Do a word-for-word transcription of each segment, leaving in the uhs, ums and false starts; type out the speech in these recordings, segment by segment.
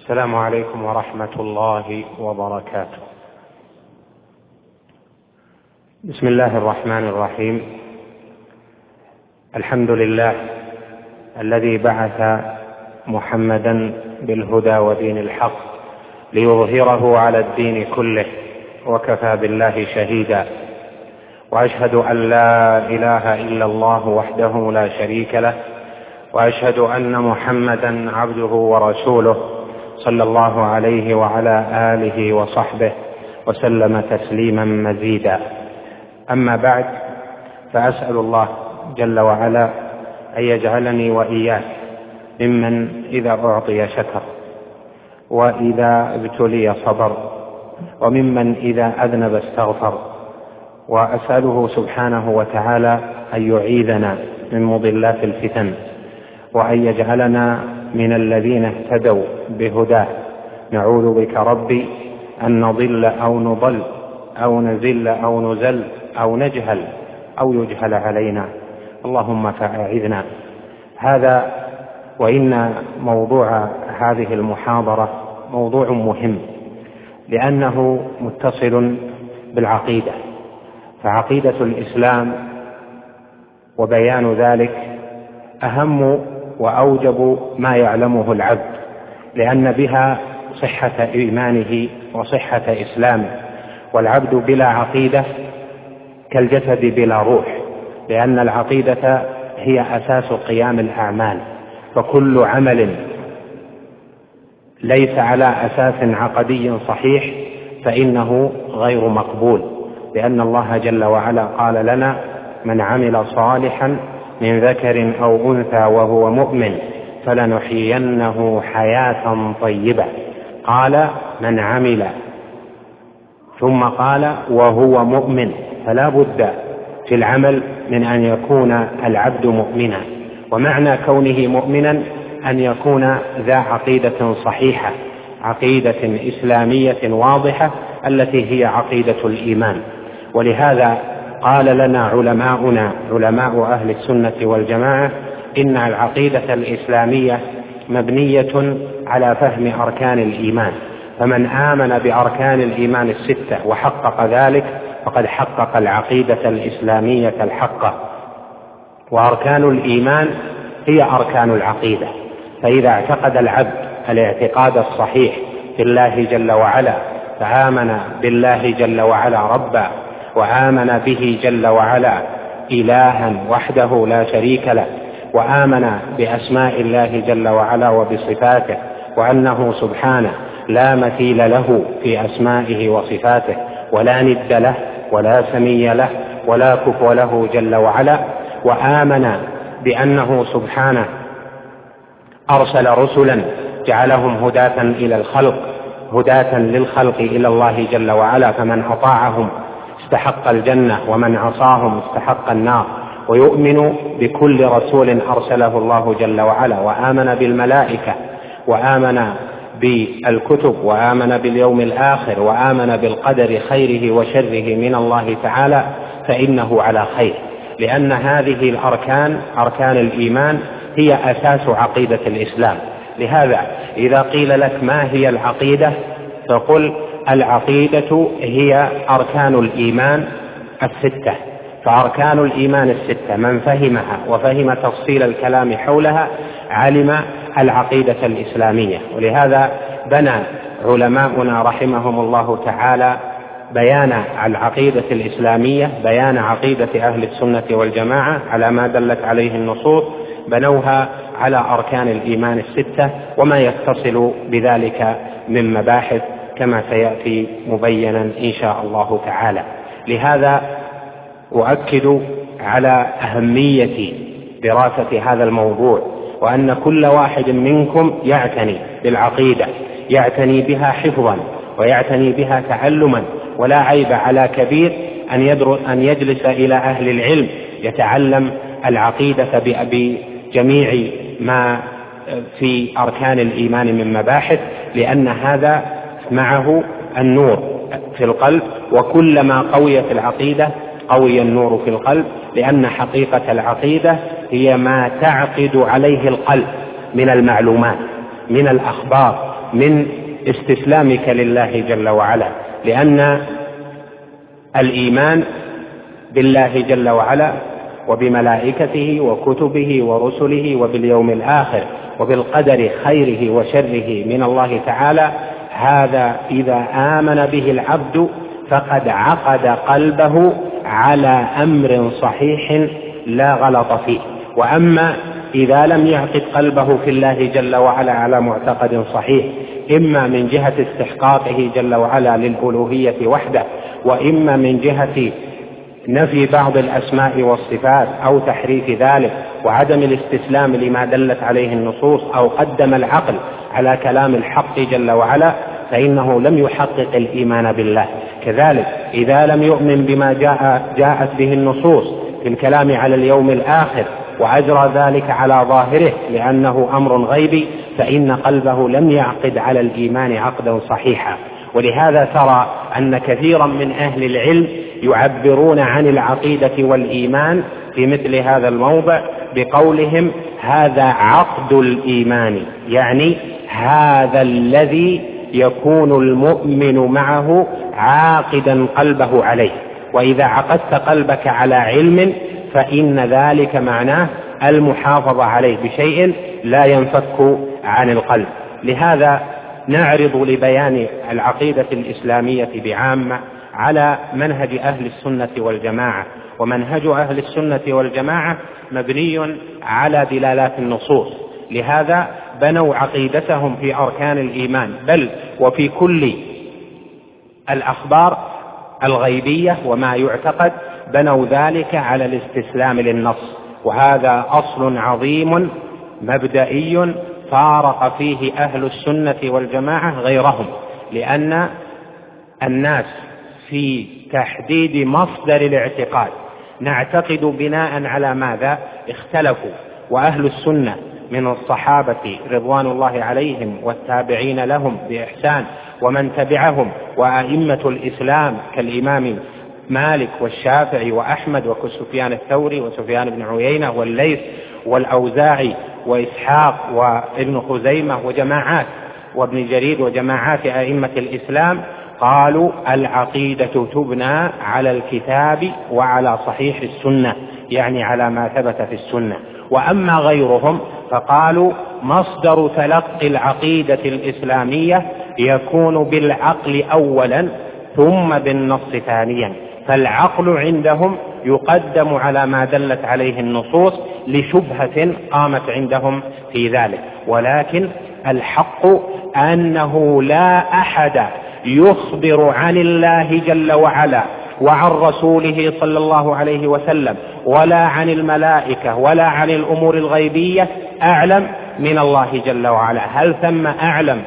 السلام عليكم ورحمة الله وبركاته. بسم الله الرحمن الرحيم. الحمد لله الذي بعث محمدا بالهدى ودين الحق ليظهره على الدين كله وكفى بالله شهيدا، وأشهد أن لا إله إلا الله وحده لا شريك له، وأشهد أن محمدا عبده ورسوله صلى الله عليه وعلى آله وصحبه وسلم تسليما مزيدا. أما بعد، فأسأل الله جل وعلا أن يجعلني وإياك ممن إذا أعطي شكر، وإذا ابتلي صبر، وممن إذا أذنب استغفر. وأسأله سبحانه وتعالى أن يعيذنا من مضلات الفتن، وأن يجعلنا من الذين اهتدوا بهداه. نعوذ بك ربي أن نضل أو نضل أو نزل أو نزل أو نجهل أو يجهل علينا، اللهم فأعذنا. هذا وإن موضوع هذه المحاضرة موضوع مهم، لأنه متصل بالعقيدة، فعقيدة الإسلام وبيان ذلك أهم وأوجب ما يعلمه العبد، لأن بها صحة إيمانه وصحة إسلامه. والعبد بلا عقيدة كالجسد بلا روح، لأن العقيدة هي أساس قيام الأعمال، فكل عمل ليس على أساس عقدي صحيح فإنه غير مقبول، لأن الله جل وعلا قال لنا: من عمل صالحا من ذكر أو أنثى وهو مؤمن فلنحيينه حياة طيبة. قال من عمل، ثم قال وهو مؤمن، فلا بد في العمل من أن يكون العبد مؤمنا. ومعنى كونه مؤمنا أن يكون ذا عقيدة صحيحة، عقيدة إسلامية واضحة التي هي عقيدة الإيمان. ولهذا قال لنا علماؤنا علماء أهل السنة والجماعة: إن العقيدة الإسلامية مبنية على فهم أركان الإيمان، فمن آمن بأركان الإيمان الستة وحقق ذلك فقد حقق العقيدة الإسلامية الحقة. وأركان الإيمان هي أركان العقيدة، فإذا اعتقد العبد الاعتقاد الصحيح في الله جل وعلا، فآمن بالله جل وعلا ربا، وآمن به جل وعلا إلها وحده لا شريك له، وآمن بأسماء الله جل وعلا وبصفاته، وأنه سبحانه لا مثيل له في أسمائه وصفاته، ولا ند له ولا سمي له ولا كفو له جل وعلا، وآمن بأنه سبحانه أرسل رسلا جعلهم هداة إلى الخلق، هداة للخلق إلى الله جل وعلا، فمن أطاعهم استحق الجنة ومن عصاهم استحق النار. ويؤمن بكل رسول أرسله الله جل وعلا، وآمن بالملائكة، وآمن بالكتب، وآمن باليوم الآخر، وآمن بالقدر خيره وشره من الله تعالى، فإنه على خير، لأن هذه الأركان أركان الإيمان هي أساس عقيدة الإسلام. لهذا إذا قيل لك ما هي العقيدة فقل: العقيدة هي أركان الإيمان الستة. فأركان الإيمان الستة من فهمها وفهم تفصيل الكلام حولها علم العقيدة الإسلامية. ولهذا بنى علماؤنا رحمهم الله تعالى بيان العقيدة الإسلامية، بيان عقيدة أهل السنة والجماعة على ما دلت عليه النصوص، بنوها على أركان الإيمان الستة وما يتصل بذلك من مباحث كما سيأتي مبينا إن شاء الله تعالى. لهذا أؤكد على أهمية دراسة هذا الموضوع، وأن كل واحد منكم يعتني بالعقيدة، يعتني بها حفظا ويعتني بها تعلما. ولا عيب على كبير أن يدرس أن يجلس إلى أهل العلم يتعلم العقيدة بجميع ما في أركان الإيمان من مباحث، لأن هذا معه النور في القلب، وكلما قويت العقيدة قوي النور في القلب، لأن حقيقة العقيدة هي ما تعقد عليه القلب من المعلومات، من الأخبار، من استسلامك لله جل وعلا، لأن الإيمان بالله جل وعلا وبملائكته وكتبه ورسله وباليوم الآخر وبالقدر خيره وشره من الله تعالى، هذا إذا آمن به العبد فقد عقد قلبه على أمر صحيح لا غلط فيه. وأما إذا لم يعقد قلبه في الله جل وعلا على معتقد صحيح، إما من جهة استحقاقه جل وعلا للألوهية وحده، وإما من جهة نفي بعض الأسماء والصفات أو تحريف ذلك وعدم الاستسلام لما دلت عليه النصوص، أو قدم العقل على كلام الحق جل وعلا، فإنه لم يحقق الإيمان بالله. كذلك إذا لم يؤمن بما جاء جاءت به النصوص في الكلام على اليوم الآخر وأجرى ذلك على ظاهره لأنه أمر غيبي، فإن قلبه لم يعقد على الإيمان عقدا صحيحا. ولهذا ترى أن كثيرا من أهل العلم يعبرون عن العقيدة والإيمان في مثل هذا الموضع بقولهم هذا عقد الإيمان، يعني هذا الذي يكون المؤمن معه عاقدا قلبه عليه. وإذا عقدت قلبك على علم فإن ذلك معناه المحافظة عليه بشيء لا ينفك عن القلب. لهذا نعرض لبيان العقيدة الإسلامية بعامة على منهج أهل السنة والجماعة. ومنهج أهل السنة والجماعة مبني على دلالات النصوص، لهذا بنوا عقيدتهم في أركان الإيمان، بل وفي كل الأخبار الغيبية وما يعتقد بنوا ذلك على الاستسلام للنص. وهذا أصل عظيم مبدئي فارق فيه أهل السنة والجماعة غيرهم، لأن الناس في تحديد مصدر الاعتقاد نعتقد بناء على ماذا اختلفوا. وأهل السنة من الصحابة رضوان الله عليهم والتابعين لهم بإحسان ومن تبعهم وأئمة الإسلام كالإمام مالك والشافعي وأحمد وسفيان الثوري وسفيان بن عيينة والليث والأوزاعي وإسحاق وابن خزيمة وجماعات وابن جرير وجماعات أئمة الإسلام قالوا العقيدة تبنى على الكتاب وعلى صحيح السنة، يعني على ما ثبت في السنة. وأما غيرهم فقالوا مصدر تلقي العقيدة الإسلامية يكون بالعقل أولا ثم بالنص ثانيا، فالعقل عندهم يقدم على ما دلت عليه النصوص لشبهة قامت عندهم في ذلك. ولكن الحق أنه لا أحد يخبر عن الله جل وعلا وعن رسوله صلى الله عليه وسلم ولا عن الملائكة ولا عن الأمور الغيبية أعلم من الله جل وعلا. هل ثم أعلم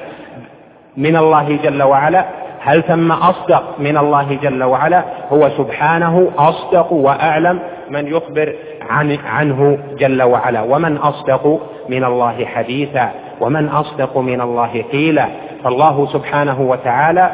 من الله جل وعلا؟ هل ثم أصدق من الله جل وعلا؟ هو سبحانه أصدق وأعلم من يخبر عن عنه جل وعلا. ومن أصدق من الله حديثا ومن أصدق من الله قيلا. فالله سبحانه وتعالى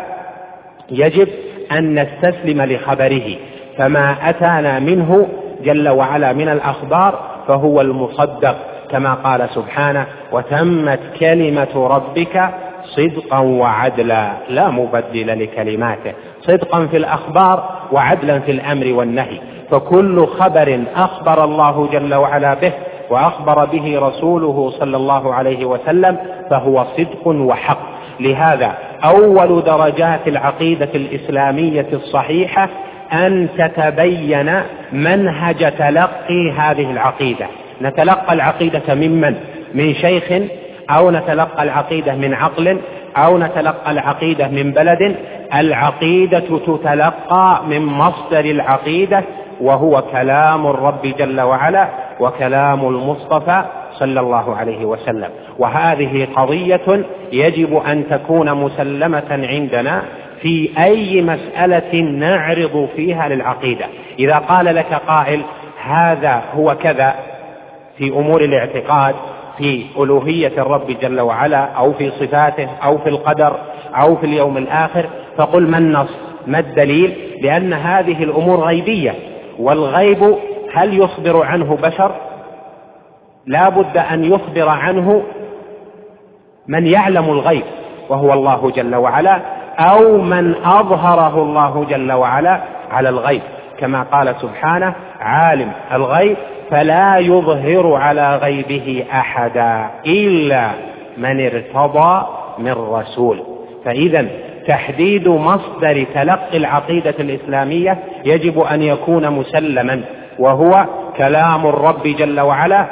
يجب أن نستسلم لخبره، فما أتانا منه جل وعلا من الأخبار فهو المصدق، كما قال سبحانه وتمت كلمة ربك صدقا وعدلا لا مبدل لكلماته. صدقا في الأخبار وعدلا في الأمر والنهي، فكل خبر أخبر الله جل وعلا به وأخبر به رسوله صلى الله عليه وسلم فهو صدق وحق. لهذا أول درجات العقيدة الإسلامية الصحيحة أن تتبين منهج تلقي هذه العقيدة. نتلقى العقيدة ممن؟ من شيخ، أو نتلقى العقيدة من عقل، أو نتلقى العقيدة من بلد. العقيدة تتلقى من مصدر العقيدة وهو كلام الرب جل وعلا وكلام المصطفى صلى الله عليه وسلم. وهذه قضية يجب أن تكون مسلمة عندنا في أي مسألة نعرض فيها للعقيدة. إذا قال لك قائل هذا هو كذا في أمور الاعتقاد في ألوهية الرب جل وعلا أو في صفاته أو في القدر أو في اليوم الآخر، فقل ما النص؟ ما الدليل؟ لأن هذه الأمور غيبية، والغيب هل يخبر عنه بشر؟ لا بد أن يخبر عنه من يعلم الغيب. وهو الله جل وعلا، أو من أظهره الله جل وعلا على الغيب، كما قال سبحانه: عالم الغيب فلا يظهر على غيبه أحدا إلا من ارتضى من رسول. فإذا تحديد مصدر تلقي العقيدة الإسلامية يجب أن يكون مسلما، وهو كلام الرب جل وعلا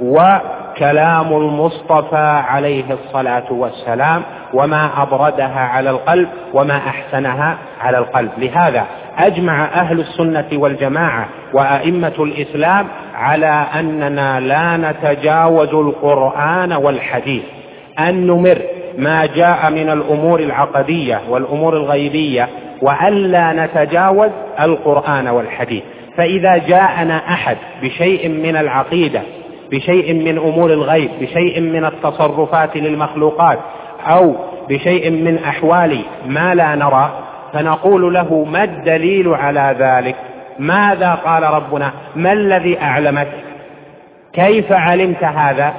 وكلام المصطفى عليه الصلاة والسلام، وما أبردها على القلب وما أحسنها على القلب. لهذا أجمع أهل السنة والجماعة وأئمة الإسلام على أننا لا نتجاوز القرآن والحديث، أن نمر ما جاء من الأمور العقدية والأمور الغيبية، وألا نتجاوز القرآن والحديث. فإذا جاءنا أحد بشيء من العقيدة، بشيء من أمور الغيب، بشيء من التصرفات للمخلوقات، أو بشيء من أحوال ما لا نرى، فنقول له: ما الدليل على ذلك؟ ماذا قال ربنا؟ ما الذي أعلمك؟ كيف علمت هذا؟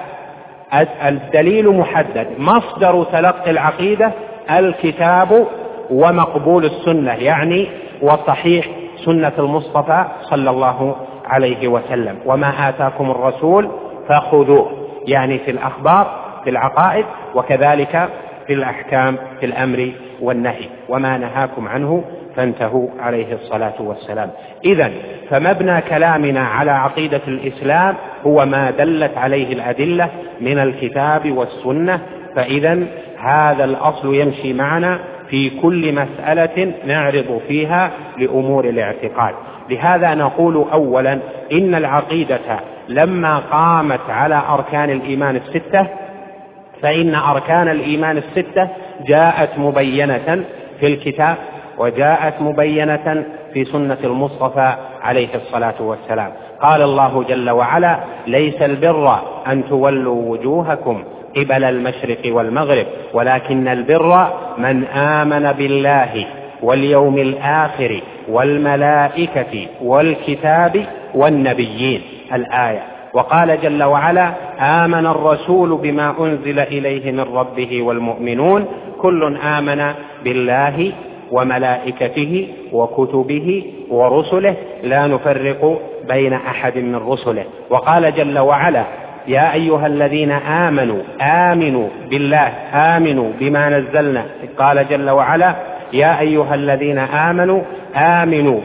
الدليل محدد، مصدر تلقي العقيدة الكتاب ومقبول السنة، يعني وصحيح سنة المصطفى صلى الله عليه وسلم. وما آتاكم الرسول فخذوه، يعني في الأخبار في العقائد، وكذلك في الأحكام في الأمر والنهي، وما نهاكم عنه فانتهوا عليه الصلاة والسلام. إذن فمبنى كلامنا على عقيدة الإسلام هو ما دلت عليه الأدلة من الكتاب والسنة. فإذن هذا الأصل يمشي معنا في كل مسألة نعرض فيها لأمور الاعتقاد. لهذا نقول أولا إن العقيدة لما قامت على أركان الإيمان الستة، فإن أركان الإيمان الستة جاءت مبينة في الكتاب، وجاءت مبينة في سنة المصطفى عليه الصلاة والسلام. قال الله جل وعلا: ليس البر أن تولوا وجوهكم قبل المشرق والمغرب، ولكن البر من آمن بالله واليوم الآخر والملائكة والكتاب والنبيين. الآية. وقال جل وعلا: آمن الرسول بما أنزل إليه من ربه والمؤمنون كل آمن بالله وملائكته وكتبه ورسله لا نفرق بين أحد من رسله. وقال جل وعلا: يا أيها الذين آمنوا آمنوا بالله آمنوا بما نزلنا. قال جل وعلا: يا أيها الذين آمنوا آمنوا،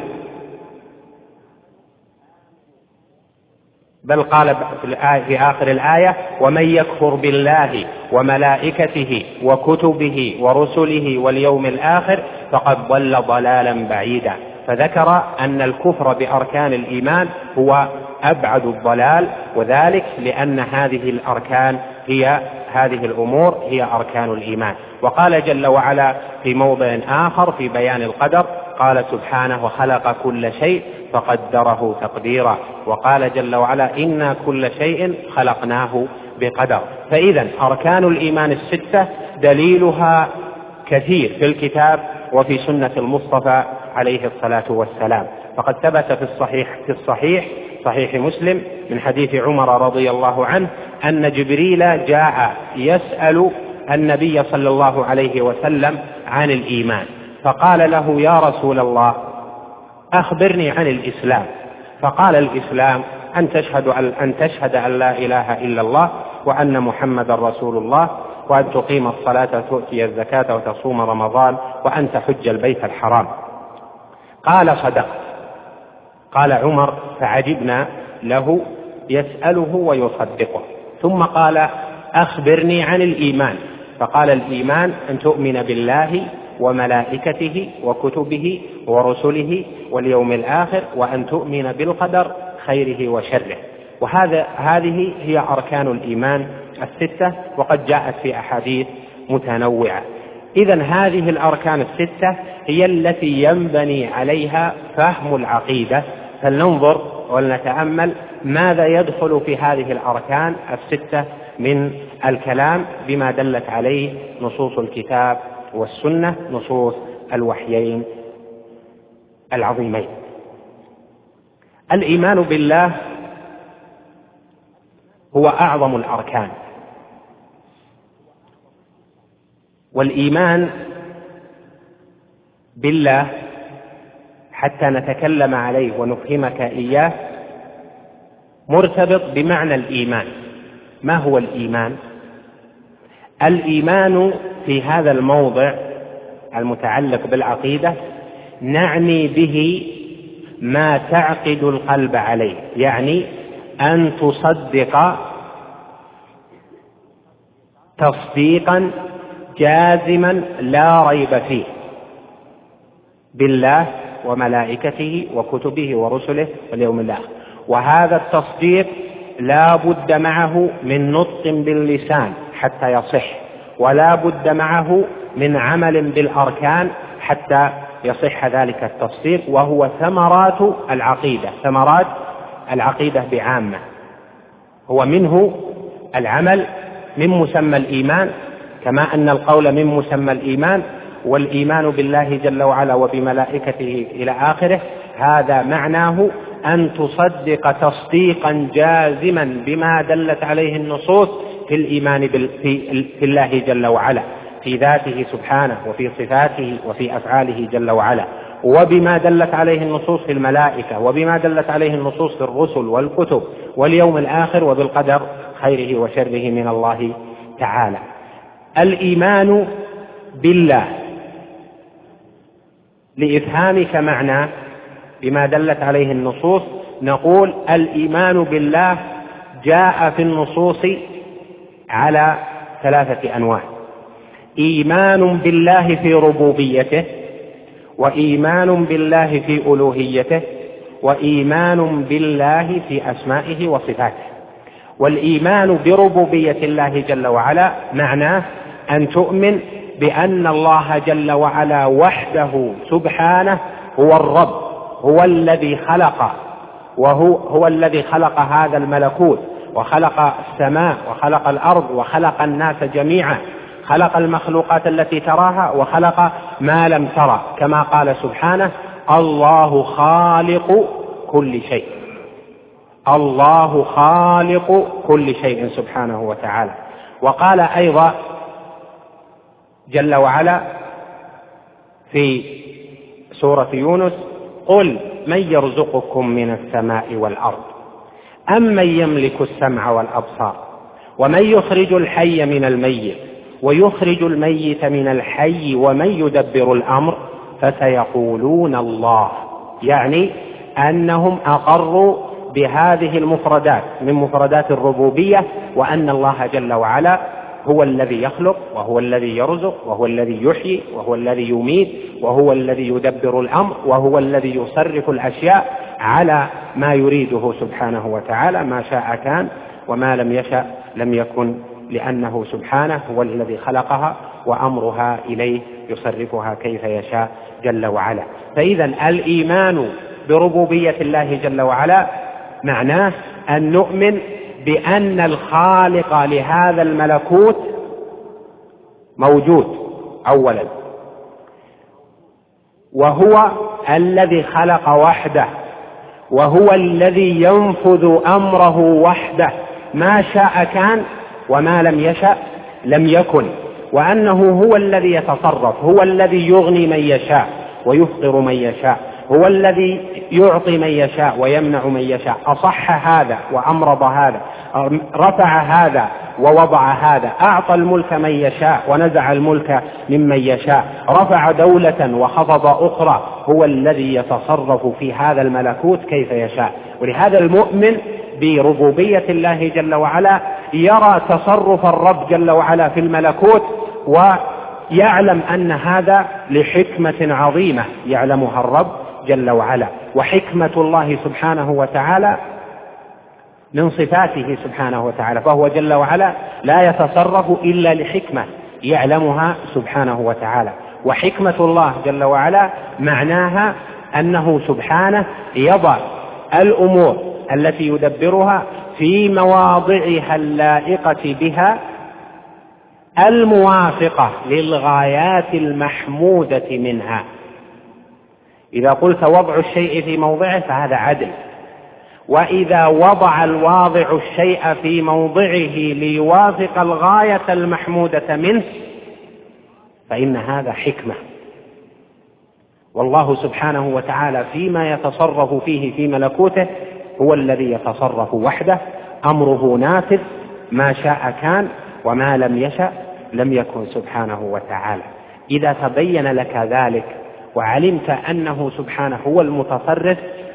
بل قال في آخر الآية: ومن يكفر بالله وملائكته وكتبه ورسله واليوم الآخر فقد ضل ضلالا بعيدا. فذكر أن الكفر بأركان الإيمان هو أبعد الضلال، وذلك لأن هذه الأركان هي هذه الأمور هي أركان الإيمان. وقال جل وعلا في موضع آخر في بيان القدر، قال سبحانه: وخلق كل شيء فقدره تقديرا. وقال جل وعلا: إنا كل شيء خلقناه بقدر. فإذا أركان الإيمان الستة دليلها كثير في الكتاب وفي سنة المصطفى عليه الصلاة والسلام. فقد ثبت في الصحيح في الصحيح صحيح مسلم من حديث عمر رضي الله عنه أن جبريل جاء يسأل النبي صلى الله عليه وسلم عن الإيمان، فقال له: يا رسول الله أخبرني عن الإسلام. فقال: الإسلام أن تشهد أن تشهد أن لا إله إلا الله وأن محمد رسول الله، وأن تقيم الصلاة وتؤتي الزكاة وتصوم رمضان وأن تحج البيت الحرام. قال: صدقت. قال عمر: فعجبنا له يسأله ويصدقه. ثم قال: أخبرني عن الإيمان. فقال: الإيمان أن تؤمن بالله وملائكته وكتبه ورسله واليوم الآخر، وأن تؤمن بالقدر خيره وشره. وهذا هذه هي أركان الإيمان الستة، وقد جاءت في أحاديث متنوعة. إذن هذه الأركان الستة هي التي ينبني عليها فهم العقيدة. فلننظر ولنتأمل ماذا يدخل في هذه الأركان الستة من الكلام بما دلت عليه نصوص الكتاب والسنة، نصوص الوحيين العظيمين. الإيمان بالله هو أعظم الأركان، والإيمان بالله حتى نتكلم عليه ونفهمك إياه مرتبط بمعنى الإيمان. ما هو الإيمان؟ الإيمان في هذا الموضع المتعلق بالعقيدة نعني به ما تعقد القلب عليه، يعني أن تصدق تصديقا جازما لا ريب فيه بالله وملائكته وكتبه ورسله واليوم الآخر. وهذا التصديق لا بد معه من نطق باللسان حتى يصح، ولا بد معه من عمل بالأركان حتى يصح ذلك التصديق، وهو ثمرات العقيدة، ثمرات العقيدة بعامة. هو منه العمل من مسمى الإيمان، كما أن القول من مسمى الإيمان، والإيمان بالله جل وعلا وبملائكته إلى آخره. هذا معناه أن تصدق تصديقا جازما بما دلت عليه النصوص في الإيمان في الله جل وعلا، في ذاته سبحانه وفي صفاته وفي أفعاله جل وعلا، وبما دلت عليه النصوص في الملائكة، وبما دلت عليه النصوص في الرسل والكتب واليوم الآخر، وبالقدر خيره وشره من الله تعالى. الإيمان بالله لإفهامك معنى بما دلت عليه النصوص نقول الإيمان بالله جاء في النصوص على ثلاثة أنواع: إيمان بالله في ربوبيته، وإيمان بالله في ألوهيته، وإيمان بالله في أسمائه وصفاته. والإيمان بربوبية الله جل وعلا معناه أن تؤمن بأن الله جل وعلا وحده سبحانه هو الرب، هو الذي خلق، وهو هو الذي خلق هذا الملكوت، وخلق السماء، وخلق الأرض، وخلق الناس جميعا، خلق المخلوقات التي تراها، وخلق ما لم ترى، كما قال سبحانه: الله خالق كل شيء. الله خالق كل شيء سبحانه وتعالى. وقال أيضا جل وعلا في سورة يونس: قل من يرزقكم من السماء والأرض أمن يملك السمع والأبصار ومن يخرج الحي من الميت ويخرج الميت من الحي ومن يدبر الأمر فسيقولون الله. يعني أنهم أقروا بهذه المفردات من مفردات الربوبية، وأن الله جل وعلا هو الذي يخلق، وهو الذي يرزق، وهو الذي يحيي، وهو الذي يميت، وهو الذي يدبر الأمر، وهو الذي يصرف الأشياء على ما يريده سبحانه وتعالى. ما شاء كان وما لم يشأ لم يكن، لأنه سبحانه هو الذي خلقها وأمرها إليه يصرفها كيف يشاء جل وعلا. فإذا الإيمان بربوبية الله جل وعلا معناه أن نؤمن بأن الخالق لهذا الملكوت موجود أولا، وهو الذي خلق وحده، وهو الذي ينفذ أمره وحده، ما شاء كان وما لم يشأ لم يكن، وأنه هو الذي يتصرف، هو الذي يغني من يشاء ويفقر من يشاء، هو الذي يعطي من يشاء ويمنع من يشاء. أصح هذا وأمرض هذا، رفع هذا ووضع هذا، أعطى الملك من يشاء ونزع الملك ممن يشاء، رفع دولة وخفض أخرى. هو الذي يتصرف في هذا الملكوت كيف يشاء. ولهذا المؤمن بربوبية الله جل وعلا يرى تصرف الرب جل وعلا في الملكوت، ويعلم أن هذا لحكمة عظيمة يعلمها الرب جل وعلا. وحكمة الله سبحانه وتعالى من صفاته سبحانه وتعالى، فهو جل وعلا لا يتصرف إلا لحكمة يعلمها سبحانه وتعالى. وحكمة الله جل وعلا معناها أنه سبحانه يضع الأمور التي يدبرها في مواضعها اللائقة بها الموافقة للغايات المحمودة منها. إذا قلت وضع الشيء في موضعه فهذا عدل، وإذا وضع الواضع الشيء في موضعه ليوافق الغاية المحمودة منه فإن هذا حكمة، والله سبحانه وتعالى فيما يتصرف فيه في ملكوته هو الذي يتصرف وحده، أمره نافذ، ما شاء كان وما لم يشأ لم يكن سبحانه وتعالى. إذا تبين لك ذلك وعلمت أنه سبحانه هو المتصرف،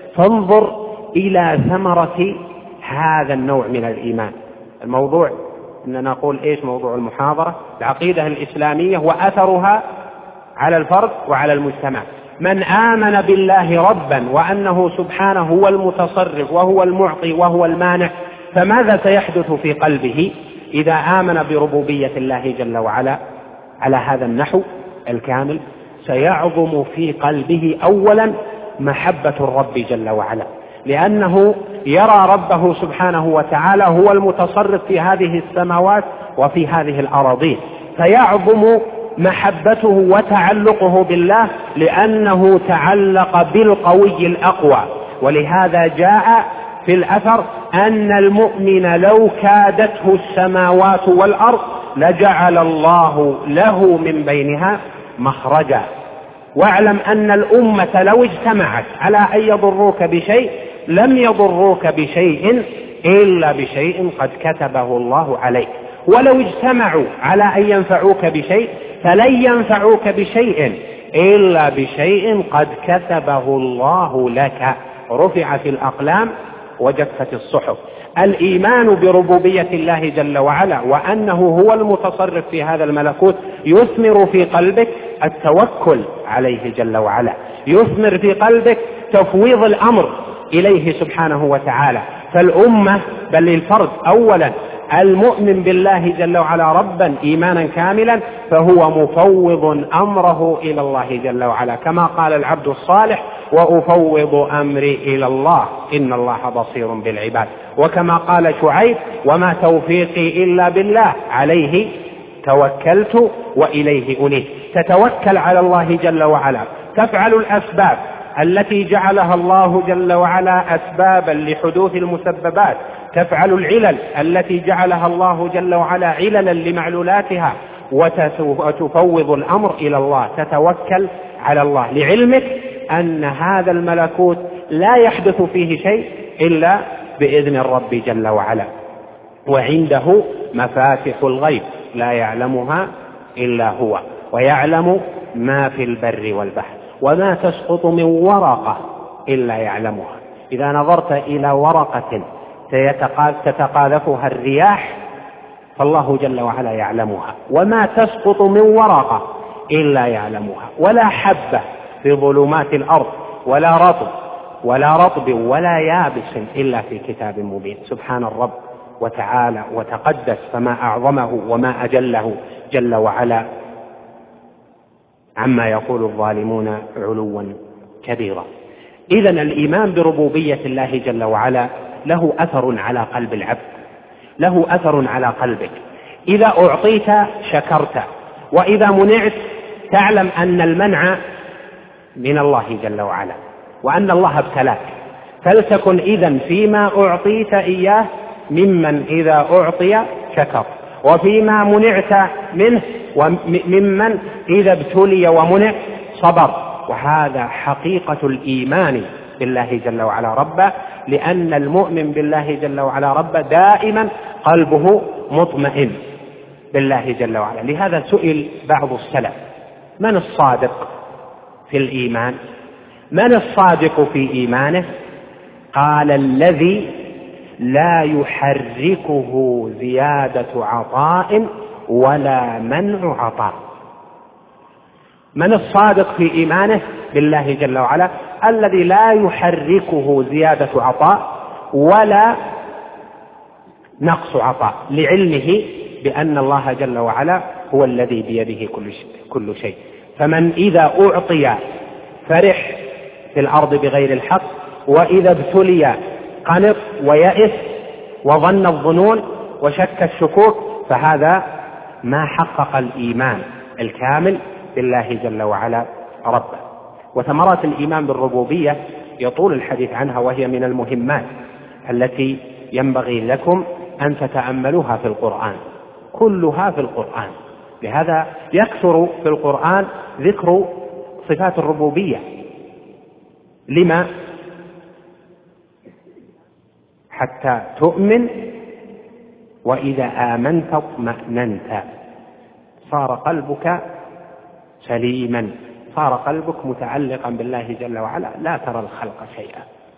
فانظر إلى ثمرة هذا النوع من الإيمان. الموضوع إننا نقول إيش موضوع المحاضرة؟ العقيدة الإسلامية وأثرها على الفرد وعلى المجتمع. من آمن بالله ربا وأنه سبحانه هو المتصرف وهو المعطي وهو المانع، فماذا سيحدث في قلبه إذا آمن بربوبية الله جل وعلا على هذا النحو الكامل؟ سيعظم في قلبه أولا محبة الرب جل وعلا، لأنه يرى ربه سبحانه وتعالى هو المتصرف في هذه السماوات وفي هذه الأراضين، فيعظم محبته وتعلقه بالله لأنه تعلق بالقوي الأقوى. ولهذا جاء في الأثر أن المؤمن لو كادته السماوات والأرض لجعل الله له من بينها مخرجا. واعلم أن الأمة لو اجتمعت على أن يضروك بشيء لم يضروك بشيء إلا بشيء قد كتبه الله عليك، ولو اجتمعوا على أن ينفعوك بشيء فلن ينفعوك بشيء إلا بشيء قد كتبه الله لك. رفعت الأقلام وجفت الصحف. الإيمان بربوبية الله جل وعلا وأنه هو المتصرف في هذا الملكوت يثمر في قلبك التوكل عليه جل وعلا، يثمر في قلبك تفويض الأمر إليه سبحانه وتعالى. فالأمة بل الفرد أولا المؤمن بالله جل وعلا ربا إيمانا كاملا فهو مفوض أمره إلى الله جل وعلا، كما قال العبد الصالح وأفوض أمري إلى الله إن الله بصير بالعباد. وكما قال شعيب وما توفيقي إلا بالله عليه توكلت وإليه أنيب. تتوكل على الله جل وعلا، تفعل الأسباب التي جعلها الله جل وعلا أسبابا لحدوث المسببات، تفعل العلل التي جعلها الله جل وعلا عللا لمعلولاتها، وتفوض الأمر إلى الله، تتوكل على الله لعلمك أن هذا الملكوت لا يحدث فيه شيء إلا بإذن الرب جل وعلا، وعنده مفاتح الغيب لا يعلمها إلا هو، ويعلم ما في البر والبحر، وما تسقط من ورقة إلا يعلمها. إذا نظرت إلى ورقة تتقاذفها الرياح فالله جل وعلا يعلمها، وما تسقط من ورقة إلا يعلمها، ولا حبة في ظلمات الأرض ولا رطب ولا رطب ولا يابس إلا في كتاب مبين. سبحان الرب وتعالى وتقدس، فما أعظمه وما أجله جل وعلا عما يقول الظالمون علوا كبيرا. إذن الإيمان بربوبية الله جل وعلا له أثر على قلب العبد، له أثر على قلبك. إذا أعطيت شكرت، وإذا منعت تعلم أن المنع من الله جل وعلا وأن الله ابتلاك، فلتكن إذن فيما أعطيت إياه ممن إذا أعطي شكر، وفيما منعت منه وممن إذا ابتلي ومنع صبر. وهذا حقيقة الإيمان بالله جل وعلا ربا، لأن المؤمن بالله جل وعلا ربا دائما قلبه مطمئن بالله جل وعلا. لهذا سئل بعض السلف من الصادق في الإيمان؟ من الصادق في إيمانه؟ قال الذي لا يحركه زيادة عطاء ولا منع عطاء. من الصادق في إيمانه بالله جل وعلا؟ الذي لا يحركه زيادة عطاء ولا نقص عطاء، لعلمه بأن الله جل وعلا هو الذي بيده كل شيء. فمن إذا أعطي فرح في الأرض بغير الحق، وإذا ابتلي قنط ويأس وظن الظنون وشك الشكوك، فهذا ما حقق الإيمان الكامل بالله جل وعلا ربه. وثمرات الإيمان بالربوبية يطول الحديث عنها، وهي من المهمات التي ينبغي لكم أن تتأملوها في القرآن، كلها في القرآن، لهذا يكثر في القرآن ذكر صفات الربوبية. لما؟ حتى تؤمن وإذا آمنت اطمأننت، صار قلبك سليما، صار قلبك متعلقا بالله جل وعلا، لا ترى الخلق شيئا.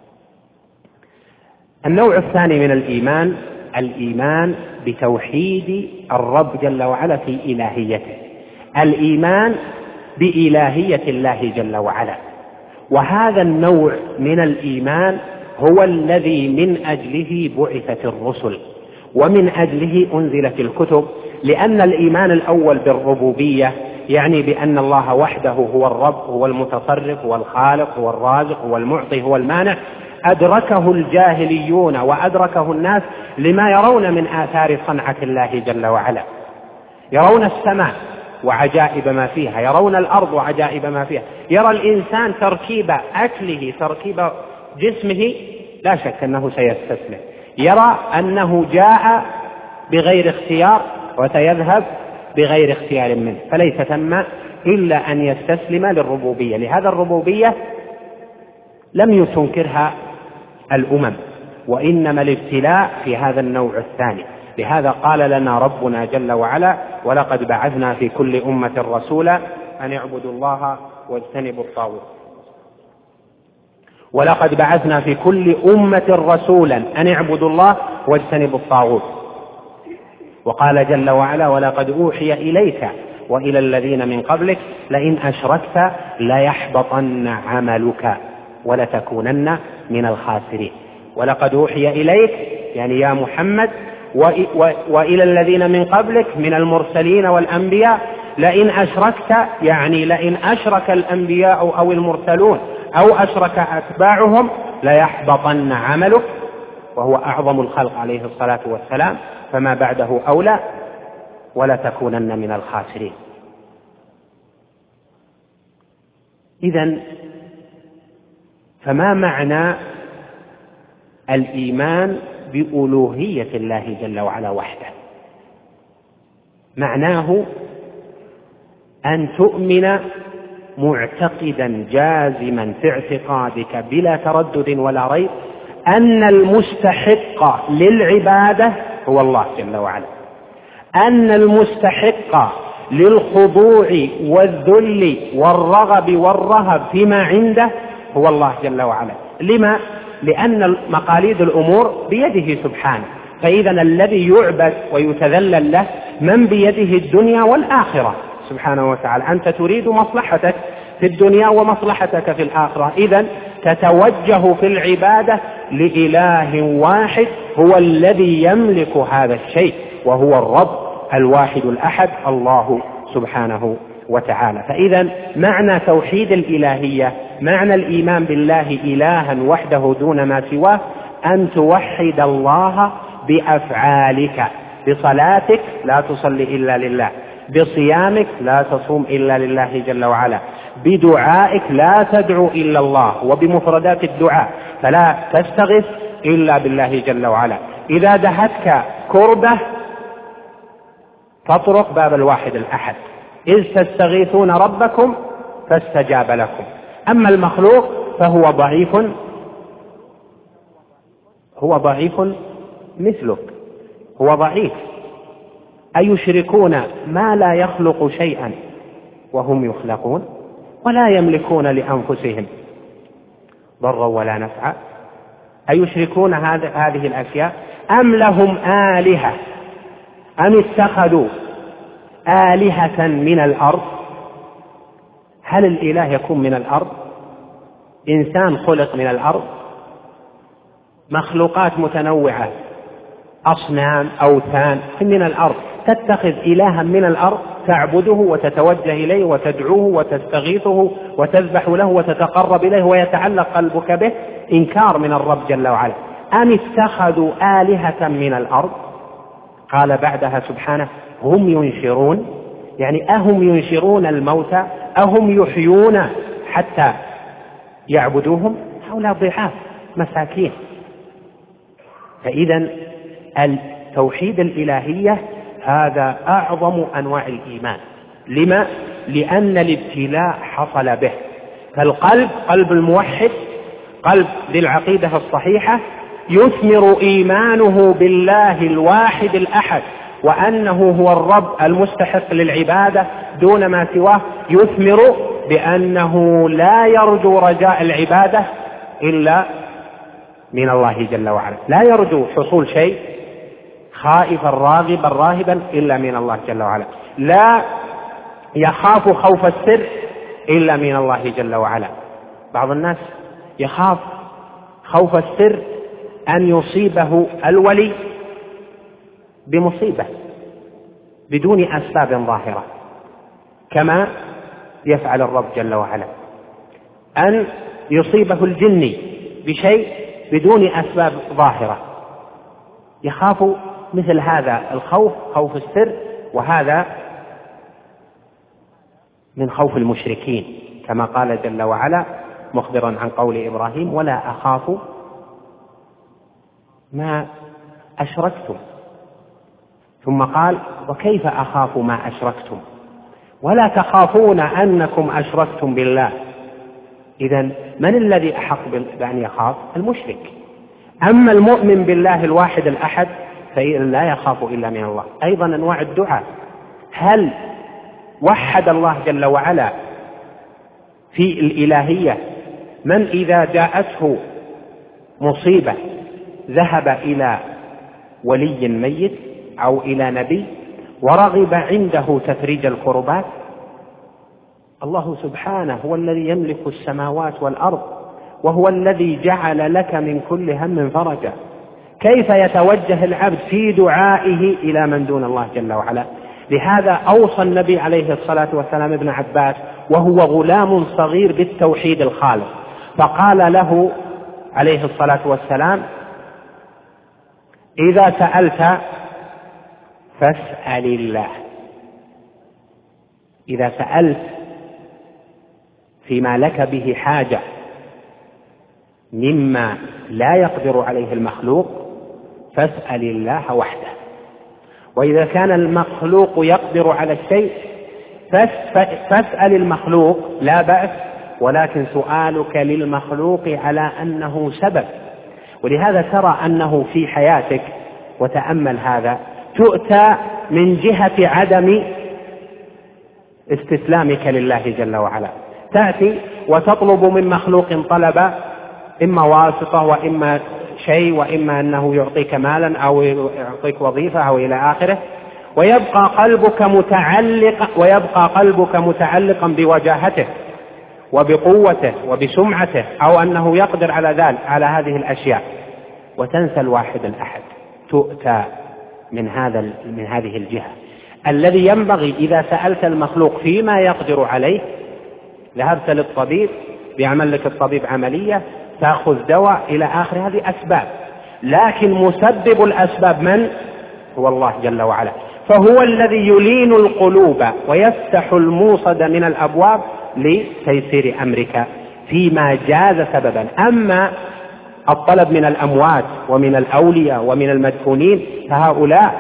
النوع الثاني من الإيمان الإيمان بتوحيد الرب جل وعلا في إلهيته، الإيمان بإلهية الله جل وعلا. وهذا النوع من الإيمان هو الذي من أجله بعثت الرسل ومن أجله أنزلت الكتب، لأن الإيمان الأول بالربوبية يعني بأن الله وحده هو الرب، هو المتصرف، هو الخالق، هو الرازق، هو المعطي، هو المانع، أدركه الجاهليون وأدركه الناس لما يرون من آثار صنعة الله جل وعلا. يرون السماء وعجائب ما فيها، يرون الأرض وعجائب ما فيها، يرى الإنسان تركيب أكله، تركيب جسمه، لا شك أنه سيستسلم، يرى أنه جاء بغير اختيار وسيذهب بغير اختيار منه، فليس ثم إلا أن يستسلم للربوبية. لهذا الربوبية لم تنكرها الأمم، وإنما الابتلاء في هذا النوع الثاني. لهذا قال لنا ربنا جل وعلا: ولقد بعثنا في كل أمة رسولا أن اعبدوا الله واجتنبوا الطاغوت. ولقد بعثنا في كل أمة رسولا أن اعبدوا الله واجتنبوا الطاغوت. وقال جل وعلا: ولقد أوحي إليك وإلى الذين من قبلك لئن أشركت ليحبطن عملك ولتكونن من الخاسرين. ولقد أوحي إليك يعني يا محمد وإلى الذين من قبلك من المرسلين والأنبياء لئن أشركت يعني لئن أشرك الأنبياء أو المرسلون أو أشرك أتباعهم ليحبطن عملك، وهو أعظم الخلق عليه الصلاة والسلام، فما بعده أولى، ولتكونن من الخاسرين. إذن فما معنى الإيمان بألوهية الله جل وعلا وحده؟ معناه أن تؤمن معتقدا جازما في اعتقادك بلا تردد ولا ريب أن المستحق للعبادة هو الله جل وعلا، أن المستحق للخضوع والذل والرغب والرهب فيما عنده هو الله جل وعلا. لما؟ لأن مقاليد الأمور بيده سبحانه، فإذا الذي يعبد ويتذلل له من بيده الدنيا والآخرة سبحانه وتعالى. أنت تريد مصلحتك في الدنيا ومصلحتك في الآخرة، إذن تتوجه في العبادة لإله واحد هو الذي يملك هذا الشيء، وهو الرب الواحد الأحد الله سبحانه وتعالى. فإذا معنى توحيد الإلهية، معنى الإيمان بالله إلها وحده دون ما سواه، أن توحد الله بأفعالك، بصلاتك لا تصلي إلا لله، بصيامك لا تصوم إلا لله جل وعلا، بدعائك لا تدعو إلا الله، وبمفردات الدعاء فلا تستغث إلا بالله جل وعلا. إذا دهتك كربة فاطرق باب الواحد الأحد، إذ تستغيثون ربكم فاستجاب لكم. أما المخلوق فهو ضعيف، هو ضعيف مثلك، هو ضعيف. أيشركون ما لا يخلق شيئا وهم يخلقون ولا يملكون لأنفسهم ضرا ولا نفعا؟ أيشركون هذه الأشياء أم لهم آلهة أم اتخذوا آلهة من الأرض؟ هل الإله يكون من الأرض؟ إنسان خلق من الأرض، مخلوقات متنوعة، أصنام أوثان من الأرض، تتخذ إلها من الأرض تعبده وتتوجه إليه وتدعوه وتستغيثه وتذبح له وتتقرب إليه ويتعلق قلبك به، إنكار من الرب جل وعلا. أم اتخذوا آلهة من الأرض؟ قال بعدها سبحانه: هم ينشرون، يعني أهم ينشرون الموتى، أهم يحيون حتى يعبدوهم؟ هؤلاء ضعاف مساكين. فإذا التوحيد الإلهية هذا أعظم أنواع الإيمان. لما؟ لأن الابتلاء حصل به. فالقلب، قلب الموحد، قلب للعقيدة الصحيحة، يثمر إيمانه بالله الواحد الأحد وأنه هو الرب المستحق للعبادة دون ما سواه، يثمر بأنه لا يرجو رجاء العبادة إلا من الله جل وعلا، لا يرجو حصول شيء خائفا راغبا راهبا إلا من الله جل وعلا، لا يخاف خوف السر إلا من الله جل وعلا. بعض الناس يخاف خوف السر أن يصيبه الولي بمصيبة بدون أسباب ظاهرة، كما يفعل الرب جل وعلا، أن يصيبه الجني بشيء بدون أسباب ظاهرة، يخاف مثل هذا الخوف، خوف السر، وهذا من خوف المشركين، كما قال جل وعلا مخبرا عن قول إبراهيم: ولا أخاف ما أشركتم، ثم قال: وكيف أخاف ما أشركتم ولا تخافون أنكم أشركتم بالله. إذن من الذي أحق بأن يخاف؟ المشرك. أما المؤمن بالله الواحد الأحد فإن لا يخاف إلا من الله. أيضا أنواع الدعاء، هل وحد الله جل وعلا في الإلهية من إذا جاءته مصيبة ذهب إلى ولي ميت أو إلى نبي ورغب عنده تفريج الكربات؟ الله سبحانه هو الذي يملك السماوات والأرض، وهو الذي جعل لك من كل هم فرجا. كيف يتوجه العبد في دعائه إلى من دون الله جل وعلا؟ لهذا أوصى النبي عليه الصلاة والسلام ابن عباس وهو غلام صغير بالتوحيد الخالص، فقال له عليه الصلاة والسلام: إذا سألت فاسأل الله. إذا سألت فيما لك به حاجة مما لا يقدر عليه المخلوق فاسأل الله وحده. وإذا كان المخلوق يقدر على الشيء فاسأل المخلوق، لا بأس، ولكن سؤالك للمخلوق على أنه سبب. ولهذا ترى أنه في حياتك، وتأمل هذا، تؤتى من جهة عدم استسلامك لله جل وعلا، تأتي وتطلب من مخلوق طلب إما واسطة وإما شيء وإما أنه يعطيك مالا أو يعطيك وظيفة أو إلى آخره، ويبقى قلبك متعلقا ويبقى قلبك متعلقا بوجاهته وبقوته وبسمعته أو أنه يقدر على ذلك على هذه الأشياء، وتنسى الواحد الأحد. تؤتى من هذا من هذه الجهة. الذي ينبغي إذا سألت المخلوق فيما يقدر عليه، ذهبت للطبيب بيعمل لك الطبيب عملية، تأخذ دواء إلى آخر، هذه أسباب، لكن مسبب الأسباب من؟ هو الله جل وعلا، فهو الذي يلين القلوب ويفتح الموصد من الأبواب لتيسير أمرك فيما جاز سببا. أما الطلب من الأموات ومن الأولياء ومن المدفونين فهؤلاء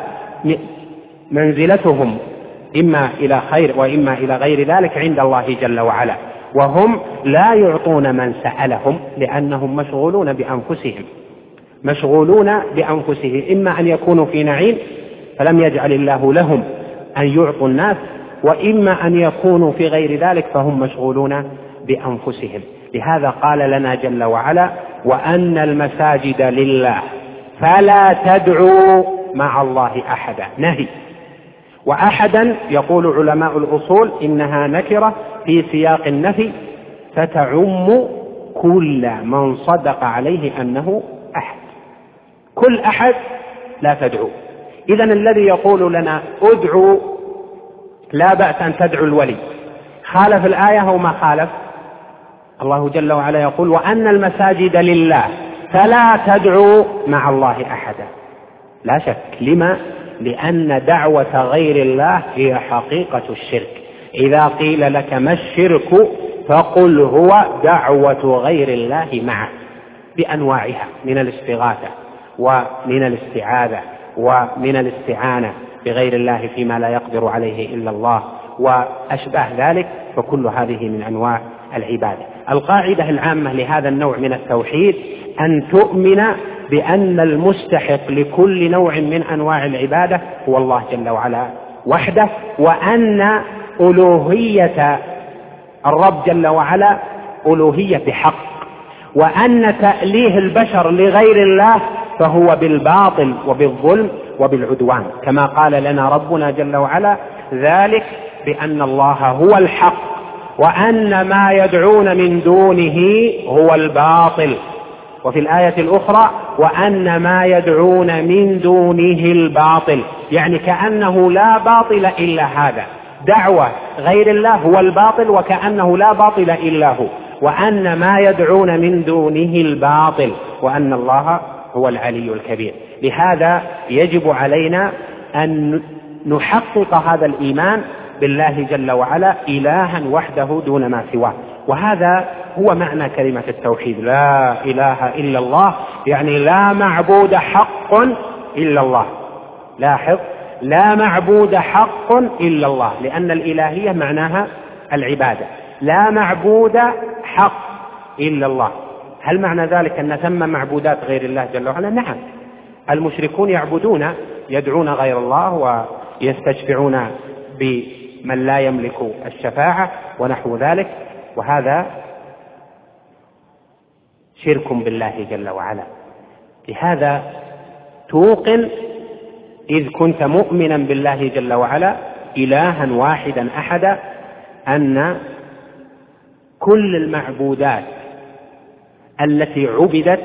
منزلتهم إما إلى خير وإما إلى غير ذلك عند الله جل وعلا، وهم لا يعطون من سألهم لأنهم مشغولون بأنفسهم مشغولون بأنفسهم إما أن يكونوا في نعيم فلم يجعل الله لهم أن يعطوا الناس، وإما أن يكونوا في غير ذلك فهم مشغولون بأنفسهم. لهذا قال لنا جل وعلا: وأن المساجد لله فلا تدعوا مع الله أحدا. نهي، وأحدا يقول علماء الأصول إنها نكرة في سياق النفي فتعم كل من صدق عليه أنه أحد، كل أحد لا تدعو. إذن الذي يقول لنا ادعوا لا بأس أن تدعو الولي خالف الآية أو ما خالف؟ الله جل وعلا يقول: وأن المساجد لله فلا تدعوا مع الله أحدا. لا شك. لما؟ لأن دعوة غير الله هي حقيقة الشرك. إذا قيل لك ما الشرك فقل هو دعوة غير الله معه بأنواعها من الاستغاثة ومن الاستعاذة ومن الاستعانة بغير الله فيما لا يقدر عليه إلا الله وأشباه ذلك، فكل هذه من أنواع العبادة. القاعدة العامة لهذا النوع من التوحيد أن تؤمن بأن المستحق لكل نوع من أنواع العبادة هو الله جل وعلا وحده، وأن ألوهية الرب جل وعلا ألوهية بحق، وأن تأليه البشر لغير الله فهو بالباطل وبالظلم وبالعدوان، كما قال لنا ربنا جل وعلا: ذلك بأن الله هو الحق وأن ما يدعون من دونه هو الباطل. وفي الآية الأخرى: وأن ما يدعون من دونه الباطل، يعني كأنه لا باطل إلا هذا، دعوة غير الله هو الباطل وكأنه لا باطل إلا هو، وأن ما يدعون من دونه الباطل، وأن الله هو العلي الكبير. لهذا يجب علينا أن نحقق هذا الإيمان بالله جل وعلا إلها وحده دون ما سواه، وهذا هو معنى كلمة التوحيد: لا إله إلا الله، يعني لا معبود حق إلا الله. لاحظ: لا معبود حق إلا الله، لأن الإلهية معناها العبادة. لا معبود حق إلا الله. هل معنى ذلك أن ثم معبودات غير الله جل وعلا؟ نعم، المشركون يعبدون يدعون غير الله ويستشفعون بمن لا يملك الشفاعة ونحو ذلك، وهذا شرك بالله جل وعلا. لهذا توقن إذ كنت مؤمنا بالله جل وعلا إلها واحدا أحدا أن كل المعبودات التي عبدت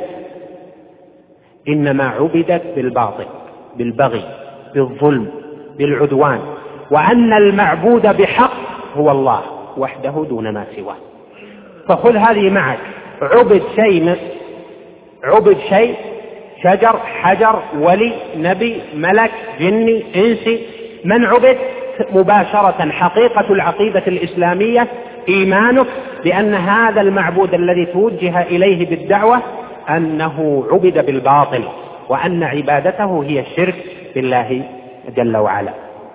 إنما عبدت بالباطل، بالبغي، بالظلم، بالعدوان، وأن المعبود بحق هو الله وحده دون ما سواه. فخذ هذه معك: عبد شيء عبد شيء شجر، حجر، ولي، نبي، ملك، جني، إنسي، من عبد مباشرة. حقيقة العقيدة الإسلامية إيمانك بأن هذا المعبود الذي توجه إليه بالدعوة أنه عبد بالباطل، وأن عبادته هي الشرك بالله جل وعلا.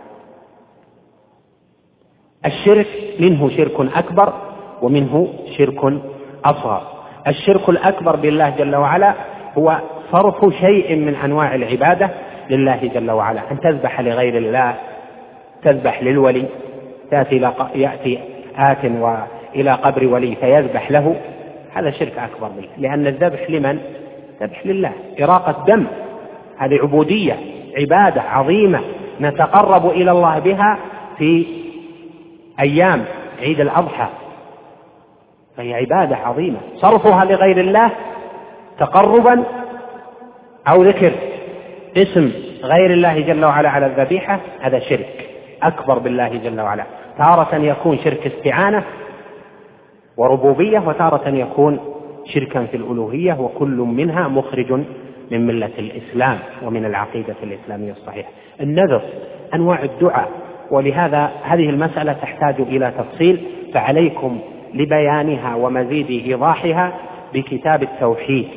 الشرك منه شرك أكبر ومنه شرك أصغر. الشرك الأكبر بالله جل وعلا هو صرف شيء من أنواع العبادة لله جل وعلا، أن تذبح لغير الله، تذبح للولي، تأتي يأتي آت وإلى قبر ولي فيذبح له، هذا شرك أكبر بالله، لأن الذبح لمن؟ ذبح لله، إراقة دم، هذه عبودية، عبادة عظيمة نتقرب إلى الله بها في أيام عيد الأضحى، فهي عبادة عظيمة. صرفها لغير الله تقربا أو ذكر اسم غير الله جل وعلا على الذبيحة، هذا شرك أكبر بالله جل وعلا. تارة يكون شرك استعانة وربوبية، وتارة يكون شركا في الألوهية، وكل منها مخرج من ملة الإسلام ومن العقيدة الإسلامية الصحيحة. النذر أنواع الدعاء، ولهذا هذه المسألة تحتاج إلى تفصيل، فعليكم لبيانها ومزيد إيضاحها بكتاب التوحيد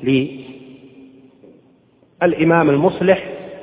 للإمام المصلح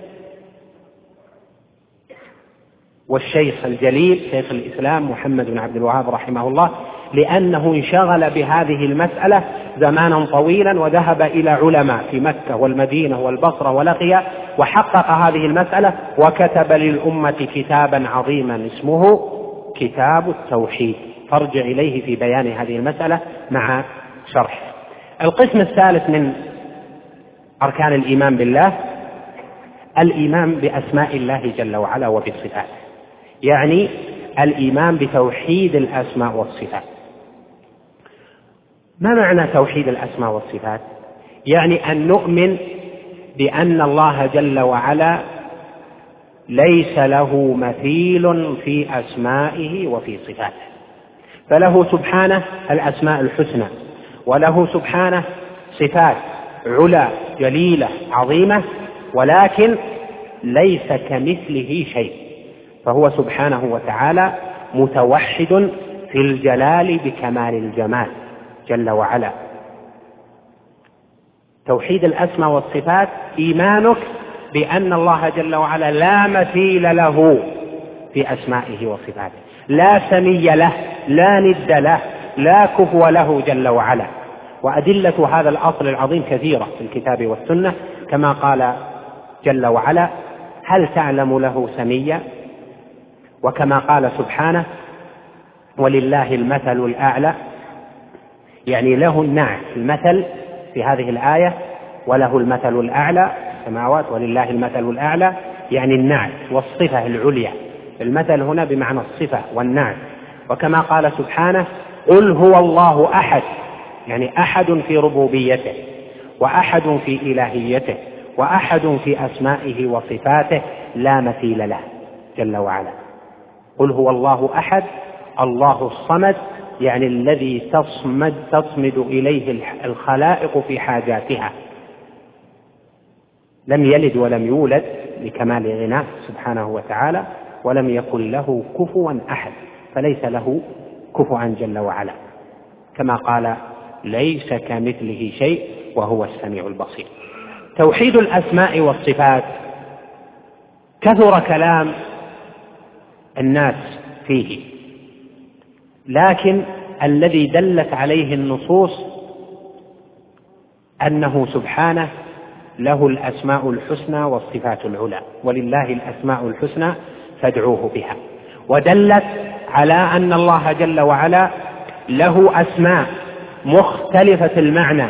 والشيخ الجليل شيخ الإسلام محمد بن عبد الوهاب رحمه الله، لأنه انشغل بهذه المسألة زمانا طويلا، وذهب إلى علماء في مكة والمدينة والبصرة ولقي وحقق هذه المسألة، وكتب للأمة كتابا عظيما اسمه كتاب التوحيد، فارجع إليه في بيان هذه المسألة مع شرح. القسم الثالث من أركان الإيمان بالله الإيمان بأسماء الله جل وعلا وبصفاته، يعني الإيمان بتوحيد الأسماء والصفات. ما معنى توحيد الأسماء والصفات؟ يعني أن نؤمن بأن الله جل وعلا ليس له مثيل في أسمائه وفي صفاته، فله سبحانه الأسماء الحسنى، وله سبحانه صفات علا جليلة عظيمة، ولكن ليس كمثله شيء، فهو سبحانه وتعالى متوحد في الجلال بكمال الجمال جل وعلا. توحيد الأسماء والصفات إيمانك بأن الله جل وعلا لا مثيل له في أسمائه وصفاته، لا سمي له، لا ند له، لا كفو له جل وعلا. وأدلة هذا الأصل العظيم كثيرة في الكتاب والسنة، كما قال جل وعلا: هل تعلم له سميا؟ وكما قال سبحانه: ولله المثل الأعلى، يعني له النعت المثل في هذه الآية، وله المثل الأعلى السماوات، ولله المثل الأعلى يعني النعت والصفة العليا. المثل هنا بمعنى الصفة والنعت. وكما قال سبحانه: قل هو الله أحد، يعني أحد في ربوبيته، وأحد في إلهيته، وأحد في أسمائه وصفاته، لا مثيل له جل وعلا. قل هو الله أحد، الله الصمد، يعني الذي تصمد, تصمد إليه الخلائق في حاجاتها، لم يلد ولم يولد لكمال غناه سبحانه وتعالى، ولم يكن له كفوا أحد، فليس له كفوا جل وعلا، كما قال: ليس كمثله شيء وهو السميع البصير. توحيد الأسماء والصفات كثر كلام الناس فيه، لكن الذي دلت عليه النصوص أنه سبحانه له الأسماء الحسنى والصفات العلى، ولله الأسماء الحسنى فادعوه بها. ودلت على أن الله جل وعلا له أسماء مختلفة المعنى،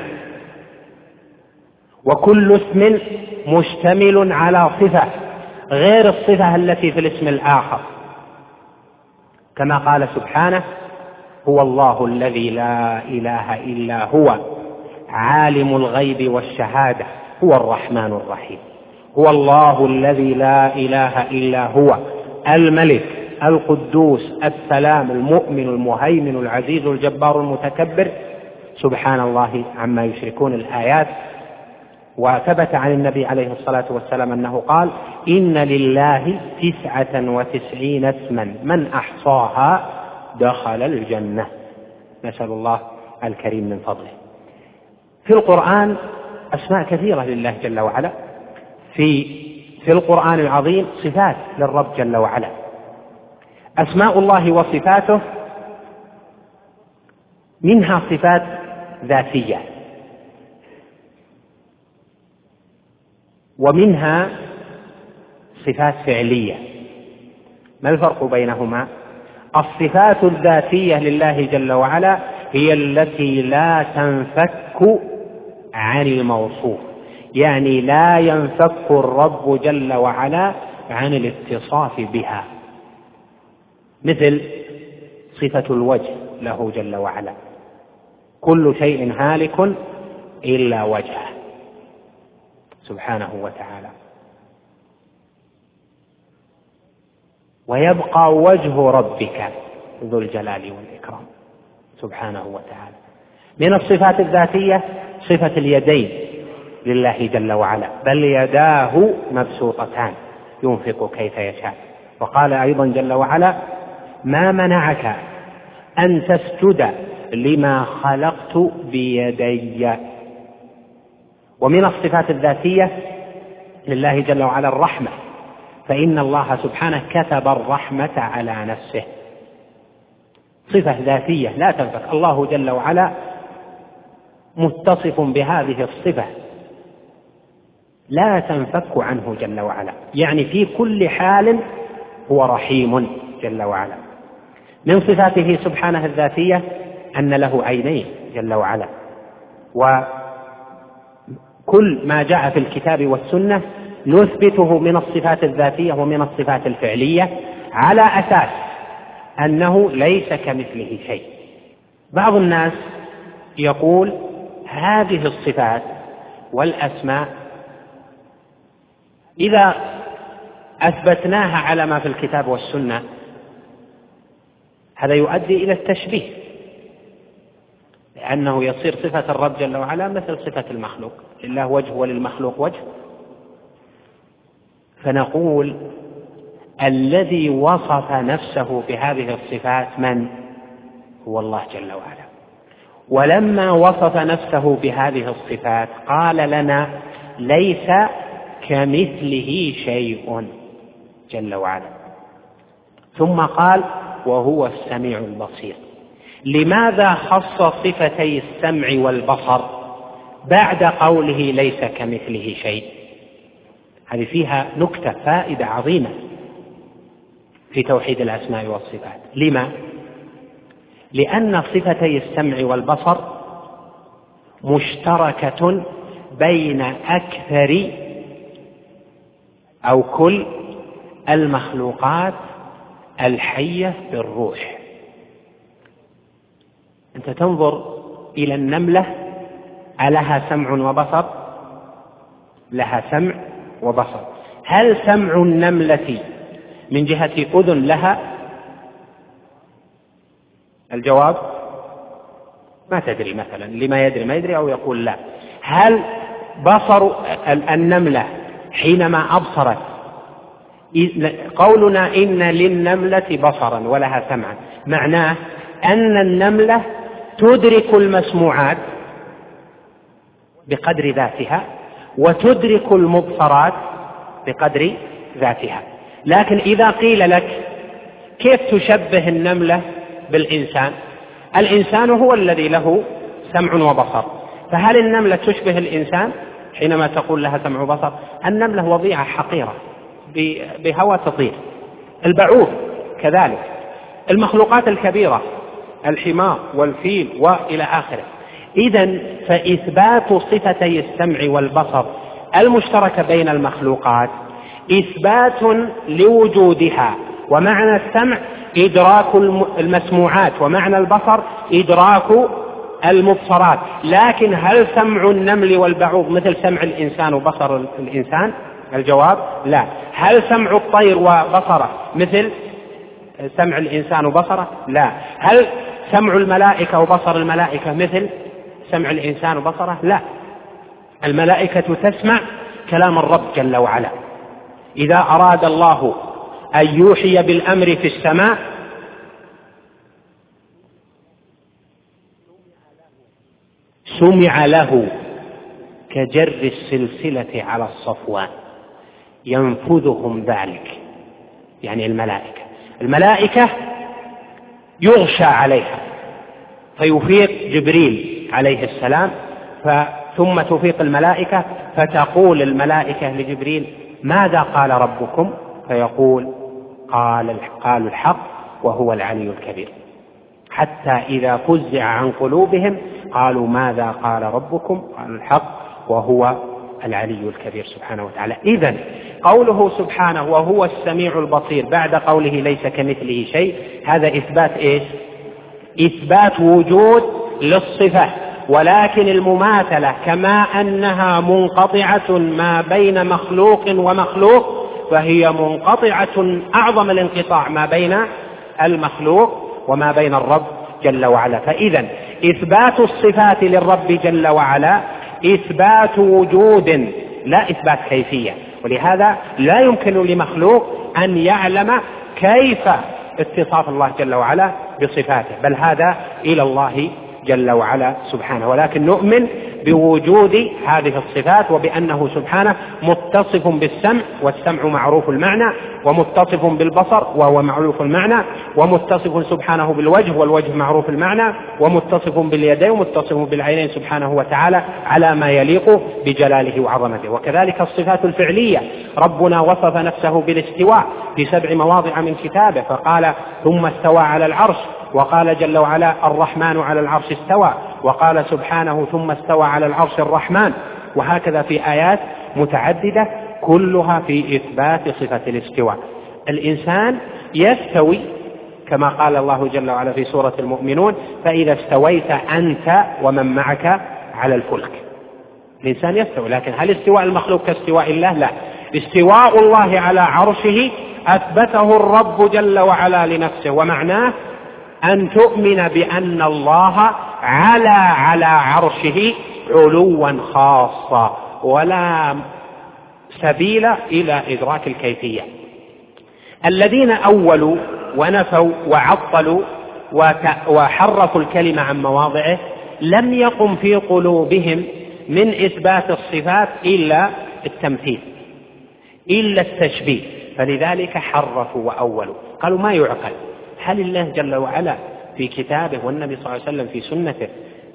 وكل اسم مشتمل على صفة غير الصفة التي في الاسم الآخر، كما قال سبحانه: هو الله الذي لا إله إلا هو عالم الغيب والشهادة هو الرحمن الرحيم. هو الله الذي لا إله إلا هو الملك القدوس السلام المؤمن المهيمن العزيز الجبار المتكبر سبحان الله عما يشركون الآيات. وثبت عن النبي عليه الصلاة والسلام أنه قال: إن لله تسعة وتسعين اسما من أحصاها دخل الجنة. نسأل الله الكريم من فضله. في القرآن أسماء كثيرة لله جل وعلا، في في القرآن العظيم صفات للرب جل وعلا. أسماء الله وصفاته منها صفات ذاتية، ومنها صفات فعلية. ما الفرق بينهما؟ الصفات الذاتية لله جل وعلا هي التي لا تنفك عن الموصوف، يعني لا ينفك الرب جل وعلا عن الاتصاف بها، مثل صفة الوجه له جل وعلا: كل شيء هالك إلا وجهه سبحانه وتعالى. ويبقى وجه ربك ذو الجلال والإكرام سبحانه وتعالى. من الصفات الذاتية صفة اليدين لله جل وعلا: بل يداه مبسوطتان ينفق كيف يشاء. وقال أيضا جل وعلا: ما منعك أن تسجد لما خلقت بيدي. ومن الصفات الذاتية لله جل وعلا الرحمة، فإن الله سبحانه كتب الرحمة على نفسه، صفة ذاتية لا تنفك. الله جل وعلا متصف بهذه الصفة لا تنفك عنه جل وعلا، يعني في كل حال هو رحيم جل وعلا. من صفاته سبحانه الذاتية أن له عينين جل وعلا، وكل ما جاء في الكتاب والسنة نثبته من الصفات الذاتية ومن الصفات الفعلية على أساس أنه ليس كمثله شيء. بعض الناس يقول هذه الصفات والأسماء إذا أثبتناها على ما في الكتاب والسنة هذا يؤدي إلى التشبيه، لأنه يصير صفة الرب جل وعلا مثل صفة المخلوق، لله وجه وللمخلوق وجه. فنقول الذي وصف نفسه بهذه الصفات من؟ هو الله جل وعلا. ولما وصف نفسه بهذه الصفات قال لنا: ليس كمثله شيء جل وعلا. ثم قال وهو السميع البصير. لماذا خص صفتي السمع والبصر بعد قوله ليس كمثله شيء؟ هذه فيها نكتة فائدة عظيمة في توحيد الأسماء والصفات. لما؟ لأن صفتي السمع والبصر مشتركة بين أكثر أو كل المخلوقات الحية بالروح. أنت تنظر إلى النملة، ألها سمع وبصر؟ لها سمع وبصر. هل سمع النملة من جهة أذن لها؟ الجواب ما تدري، مثلا لما يدري ما يدري أو يقول لا. هل بصر النملة حينما أبصرت، قولنا إن للنملة بصرا ولها سمعا معناه أن النملة تدرك المسموعات بقدر ذاتها وتدرك المبصرات بقدر ذاتها. لكن إذا قيل لك كيف تشبه النملة بالإنسان؟ الإنسان هو الذي له سمع وبصر، فهل النملة تشبه الإنسان حينما تقول لها سمع وبصر؟ النملة وضيعة حقيرة بهوى تطير. البعوض كذلك، المخلوقات الكبيرة الحمار والفيل وإلى آخره. إذن فإثبات صفتي السمع والبصر المشتركة بين المخلوقات إثبات لوجودها، ومعنى السمع إدراك المسموعات ومعنى البصر إدراك المبصرات. لكن هل سمع النمل والبعوض مثل سمع الإنسان وبصر الإنسان؟ الجواب لا. هل سمع الطير وبصره مثل سمع الإنسان وبصره؟ لا. هل سمع الملائكة وبصر الملائكة مثل سمع الإنسان وبصره؟ لا. الملائكة تسمع كلام الرب جل وعلا. إذا أراد الله أن يوحي بالأمر في السماء سمع له كجر السلسلة على الصفوان ينفذهم ذلك، يعني الملائكة الملائكة يغشى عليها فيفيق جبريل عليه السلام، ثم تفيق الملائكة فتقول الملائكة لجبريل ماذا قال ربكم؟ فيقول قال قالوا الحق وهو العلي الكبير، حتى إذا فزع عن قلوبهم قالوا ماذا قال ربكم؟ قالوا الحق وهو العلي الكبير سبحانه وتعالى. إذن قوله سبحانه وهو السميع البصير بعد قوله ليس كمثله شيء، هذا إثبات إيش؟ إثبات وجود للصفة، ولكن المماثلة كما أنها منقطعة ما بين مخلوق ومخلوق فهي منقطعة أعظم الانقطاع ما بين المخلوق وما بين الرب جل وعلا. فإذا إثبات الصفات للرب جل وعلا إثبات وجود لا إثبات كيفية، ولهذا لا يمكن لمخلوق أن يعلم كيف اتصاف الله جل وعلا بصفاته، بل هذا إلى الله جل وعلا سبحانه. ولكن نؤمن بوجود هذه الصفات وبأنه سبحانه متصف بالسمع والسمع معروف المعنى، ومتصف بالبصر وهو معروف المعنى، ومتصف سبحانه بالوجه والوجه معروف المعنى، ومتصف باليدين ومتصف بالعينين سبحانه وتعالى على ما يليق بجلاله وعظمته. وكذلك الصفات الفعلية، ربنا وصف نفسه بالاستواء في سبع مواضع من كتابه فقال ثم استوى على العرش، وقال جل وعلا الرحمن على العرش استوى، وقال سبحانه ثم استوى على العرش الرحمن، وهكذا في آيات متعددة كلها في إثبات صفة الاستواء. الإنسان يستوي كما قال الله جل وعلا في سورة المؤمنون فإذا استويت أنت ومن معك على الفلك. الإنسان يستوي، لكن هل استواء المخلوق كاستواء الله؟ لا. استواء الله على عرشه أثبته الرب جل وعلا لنفسه، ومعناه أن تؤمن بأن الله على على عرشه علوا خاصا ولا سبيل إلى إدراك الكيفية. الذين أولوا ونفوا وعطلوا وحرفوا الكلمة عن مواضعه لم يقم في قلوبهم من إثبات الصفات إلا التمثيل، إلا التشبيه، فلذلك حرفوا وأولوا، قالوا ما يعقل. هل الله جل وعلا في كتابه والنبي صلى الله عليه وسلم في سنته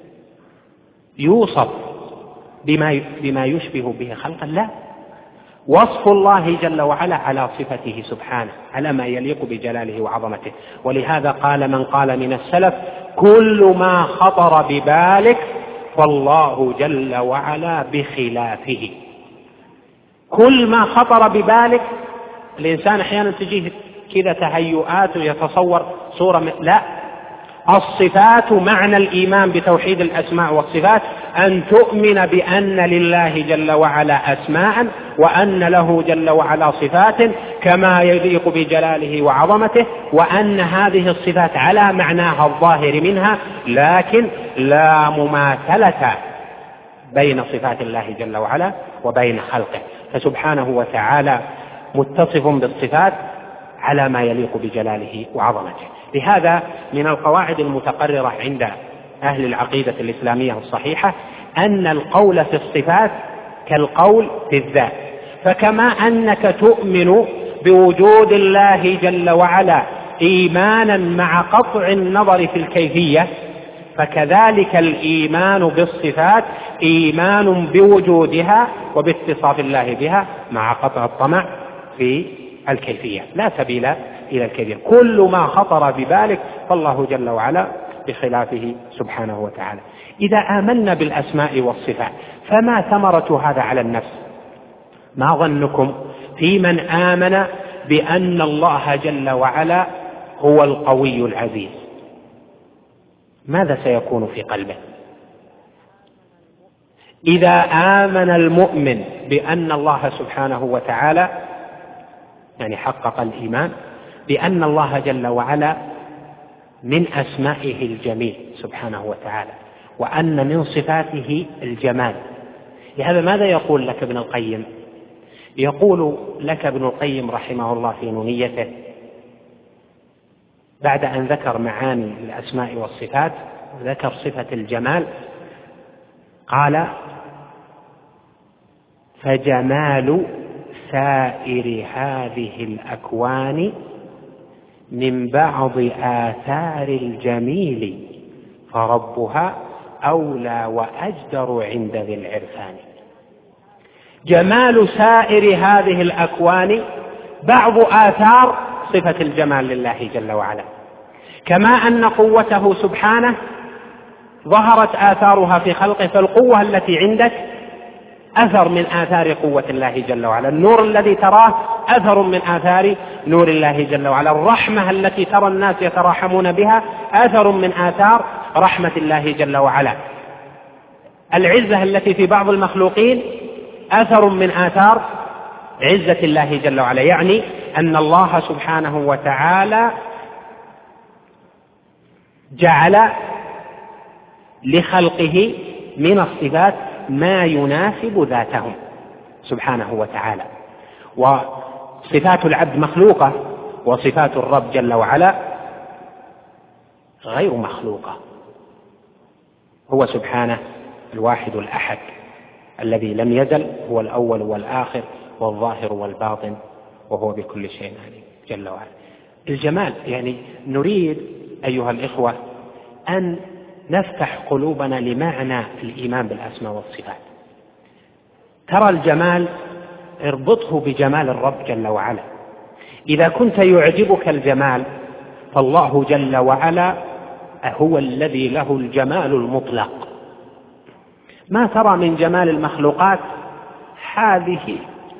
يوصف بما بما يشبه به خلقا؟ لا، وصف الله جل وعلا على صفته سبحانه، على ما يليق بجلاله وعظمته. ولهذا قال من قال من السلف: كل ما خطر ببالك فالله جل وعلا بخلافه. كل ما خطر ببالك، الإنسان أحيانا تجيه كذا تهيؤات ويتصور صورة م... لا، الصفات معنى الإيمان بتوحيد الأسماء والصفات أن تؤمن بأن لله جل وعلا أسماء، وأن له جل وعلا صفات كما يليق بجلاله وعظمته، وأن هذه الصفات على معناها الظاهر منها، لكن لا مماثلة بين صفات الله جل وعلا وبين خلقه، فسبحانه وتعالى متصف بالصفات على ما يليق بجلاله وعظمته. لهذا من القواعد المتقررة عند أهل العقيدة الإسلامية الصحيحة أن القول في الصفات كالقول في الذات، فكما أنك تؤمن بوجود الله جل وعلا إيمانا مع قطع النظر في الكيفية، فكذلك الإيمان بالصفات إيمان بوجودها وباتصاف الله بها مع قطع الطمع في الكيفية، لا سبيل إلى الكيفية. كل ما خطر ببالك فالله جل وعلا بخلافه سبحانه وتعالى. إذا آمنا بالأسماء والصفات فما ثمرة هذا على النفس؟ ما ظنكم في من آمن بأن الله جل وعلا هو القوي العزيز؟ ماذا سيكون في قلبه؟ إذا آمن المؤمن بأن الله سبحانه وتعالى، يعني حقق الإيمان بأن الله جل وعلا من أسمائه الجميل سبحانه وتعالى، وأن من صفاته الجمال. لهذا ماذا يقول لك ابن القيم؟ يقول لك ابن القيم رحمه الله في نونيته بعد أن ذكر معاني الأسماء والصفات وذكر صفة الجمال، قال: فجمال سائر هذه الأكوان من بعض آثار الجميل فربها أولى وأجدر عند ذي العرفان. جمال سائر هذه الأكوان بعض آثار صفة الجمال لله جل وعلا، كما أن قوته سبحانه ظهرت آثارها في خلقه، فالقوة التي عندك أثر من آثار قوة الله جل وعلا، النور الذي تراه أثر من آثار نور الله جل وعلا، الرحمة التي ترى الناس يتراحمون بها أثر من آثار رحمة الله جل وعلا، العزة التي في بعض المخلوقين أثر من آثار عزة الله جل وعلا. يعني أن الله سبحانه وتعالى جعل لخلقه من الصفات ما يناسب ذاتهم سبحانه وتعالى، وصفات العبد مخلوقة وصفات الرب جل وعلا غير مخلوقة. هو سبحانه الواحد الأحد الذي لم يزل، هو الأول والآخر والظاهر والباطن، وهو بكل شيء عليم جل وعلا. الجمال، يعني نريد أيها الإخوة أن نفتح قلوبنا لمعنى الإيمان بالأسماء والصفات. ترى الجمال اربطه بجمال الرب جل وعلا. إذا كنت يعجبك الجمال فالله جل وعلا هو الذي له الجمال المطلق. ما ترى من جمال المخلوقات هذه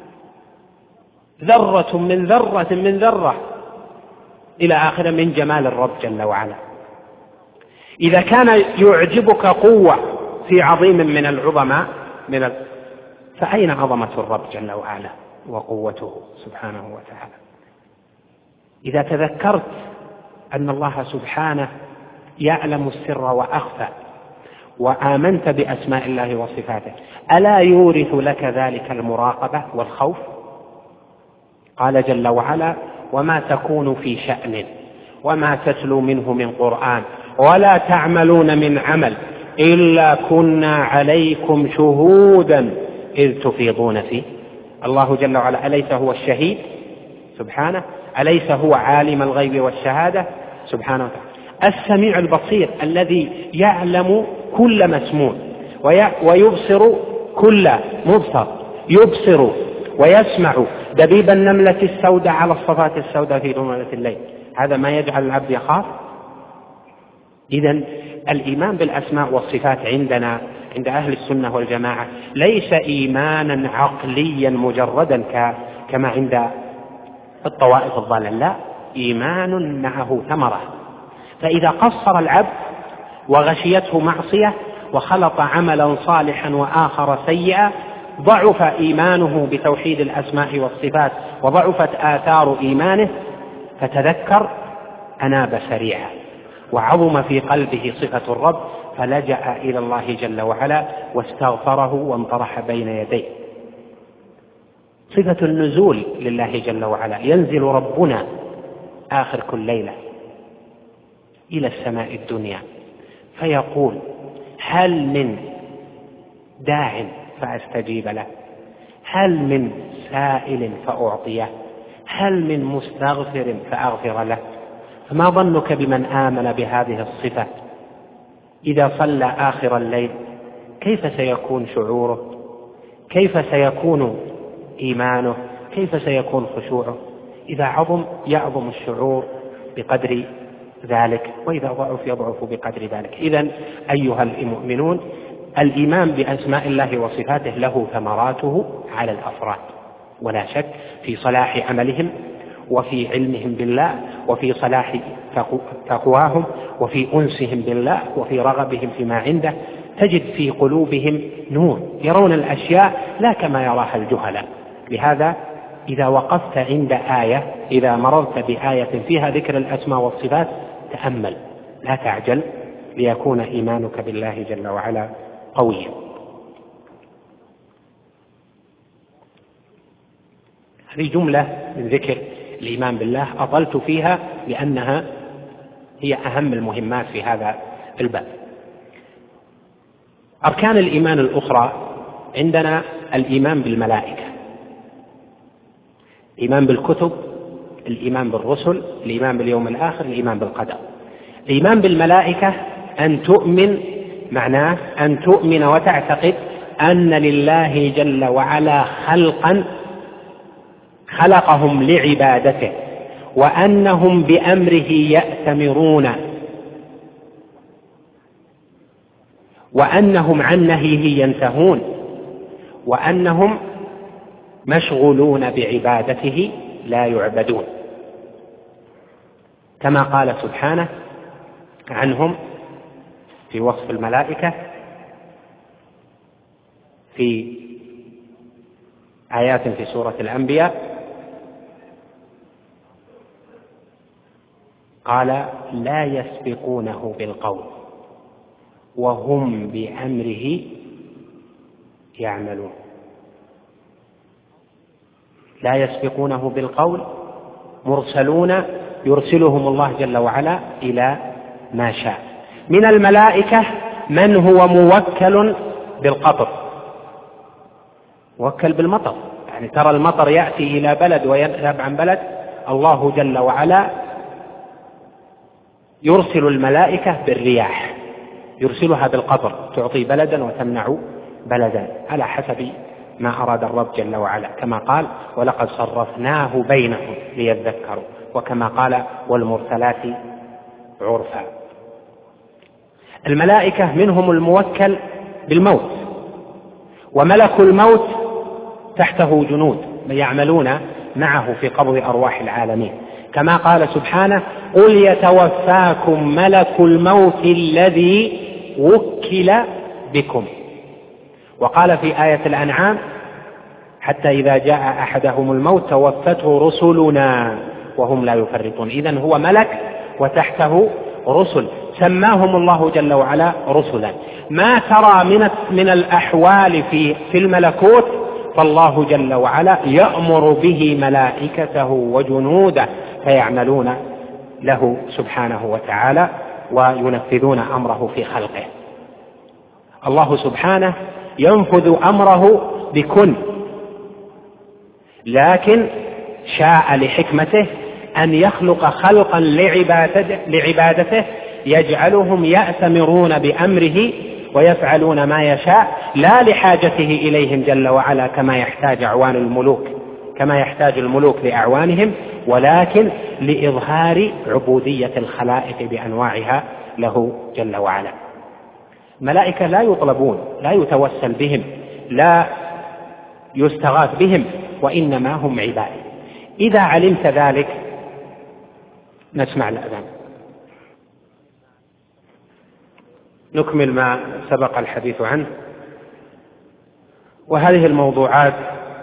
ذرة من ذرة من ذرة إلى آخر من جمال الرب جل وعلا. إذا كان يعجبك قوة في عظيم من العظماء من ال... فأين عظمة الرب جل وعلا وقوته سبحانه وتعالى؟ إذا تذكرت أن الله سبحانه يعلم السر وأخفى وآمنت بأسماء الله وصفاته، ألا يورث لك ذلك المراقبة والخوف؟ قال جل وعلا: وما تكون في شأن وما تتلو منه من قرآن ولا تعملون من عمل إلا كنا عليكم شهودا إذ تفيضون فيه الله جل وعلا أليس هو الشهيد سبحانه؟ أليس هو عالم الغيب والشهادة سبحانه وتعالى؟ السميع البصير الذي يعلم كل مسموع ويبصر كل مبصر، يبصر ويسمع دبيب النملة السوداء على الصفات السوداء في ظلمة الليل. هذا ما يجعل العبد يخاف؟ إذن الإيمان بالأسماء والصفات عندنا عند أهل السنة والجماعة ليس إيمانا عقليا مجردا كما عند الطوائف الضالة، لا، إيمان معه ثمرة. فإذا قصر العبد وغشيته معصية وخلط عملا صالحا وآخر سيئا ضعف إيمانه بتوحيد الأسماء والصفات وضعفت آثار إيمانه، فتذكر أناب سريعا وعظم في قلبه صفة الرب فلجأ إلى الله جل وعلا واستغفره وانطرح بين يديه. صفة النزول لله جل وعلا، ينزل ربنا آخر كل ليلة إلى السماء الدنيا فيقول هل من داع فأستجيب له، هل من سائل فأعطيه، هل من مستغفر فأغفر له. فما ظنك بمن آمن بهذه الصفة إذا صلى آخر الليل؟ كيف سيكون شعوره؟ كيف سيكون إيمانه؟ كيف سيكون خشوعه؟ إذا عظم يعظم الشعور بقدر ذلك، وإذا ضعف يضعف بقدر ذلك. إذن أيها المؤمنون، الإيمان بأسماء الله وصفاته له ثمراته على الأفراد، ولا شك في صلاح عملهم وفي علمهم بالله وفي صلاح تقواهم وفي أنسهم بالله وفي رغبهم فيما عنده. تجد في قلوبهم نور، يرون الأشياء لا كما يراها الجهلاء. لهذا إذا وقفت عند آية، إذا مررت بآية فيها ذكر الأسماء والصفات تأمل، لا تعجل، ليكون إيمانك بالله جل وعلا قويا. هذه جملة من ذكر الإيمان بالله أطلت فيها لأنها هي أهم المهمات في هذا الباب. أركان الإيمان الأخرى عندنا الإيمان بالملائكة، الإيمان بالكتب، الإيمان بالرسل، الإيمان باليوم الآخر، الإيمان بالقدر. الإيمان بالملائكة أن تؤمن، معناه أن تؤمن وتعتقد أن لله جل وعلا خلقا خلقهم لعبادته، وأنهم بأمره يأتمرون، وأنهم عن نهيه ينتهون، وأنهم مشغولون بعبادته لا يعبدون، كما قال سبحانه عنهم في وصف الملائكة في آيات في سورة الأنبياء، قال لا يسبقونه بالقول وهم بأمره يعملون. لا يسبقونه بالقول، مرسلون يرسلهم الله جل وعلا إلى ما شاء. من الملائكة من هو موكل بالقطر، موكل بالمطر، يعني ترى المطر يأتي إلى بلد ويذهب عن بلد، الله جل وعلا يرسل الملائكة بالرياح، يرسلها بالقطر، تعطي بلدا وتمنع بلدا على حسب ما أراد الرب جل وعلا، كما قال ولقد صرفناه بينهم ليذكروا، وكما قال والمرسلات عرفا. الملائكة منهم الموكل بالموت، وملك الموت تحته جنود يعملون معه في قبض أرواح العالمين، كما قال سبحانه قل يتوفاكم ملك الموت الذي وكل بكم. وقال في آية الأنعام حتى إذا جاء أحدهم الموت توفته رسلنا وهم لا يفرطون. إذن هو ملك وتحته رسل، سماهم الله جل وعلا رسلا. ما ترى من من الأحوال في في الملكوت فالله جل وعلا يأمر به ملائكته وجنوده فيعملون له سبحانه وتعالى وينفذون أمره في خلقه. الله سبحانه ينفذ أمره بكن، لكن شاء لحكمته أن يخلق خلقا لعبادته, لعبادته يجعلهم يأتمرون بأمره ويفعلون ما يشاء، لا لحاجته إليهم جل وعلا كما يحتاج أعوان الملوك كما يحتاج الملوك لأعوانهم، ولكن لإظهار عبودية الخلائق بأنواعها له جل وعلا. الملائكة لا يطلبون، لا يتوسل بهم، لا يستغاث بهم، وإنما هم عباد. إذا علمت ذلك نسمع الأذان. نكمل ما سبق الحديث عنه. وهذه الموضوعات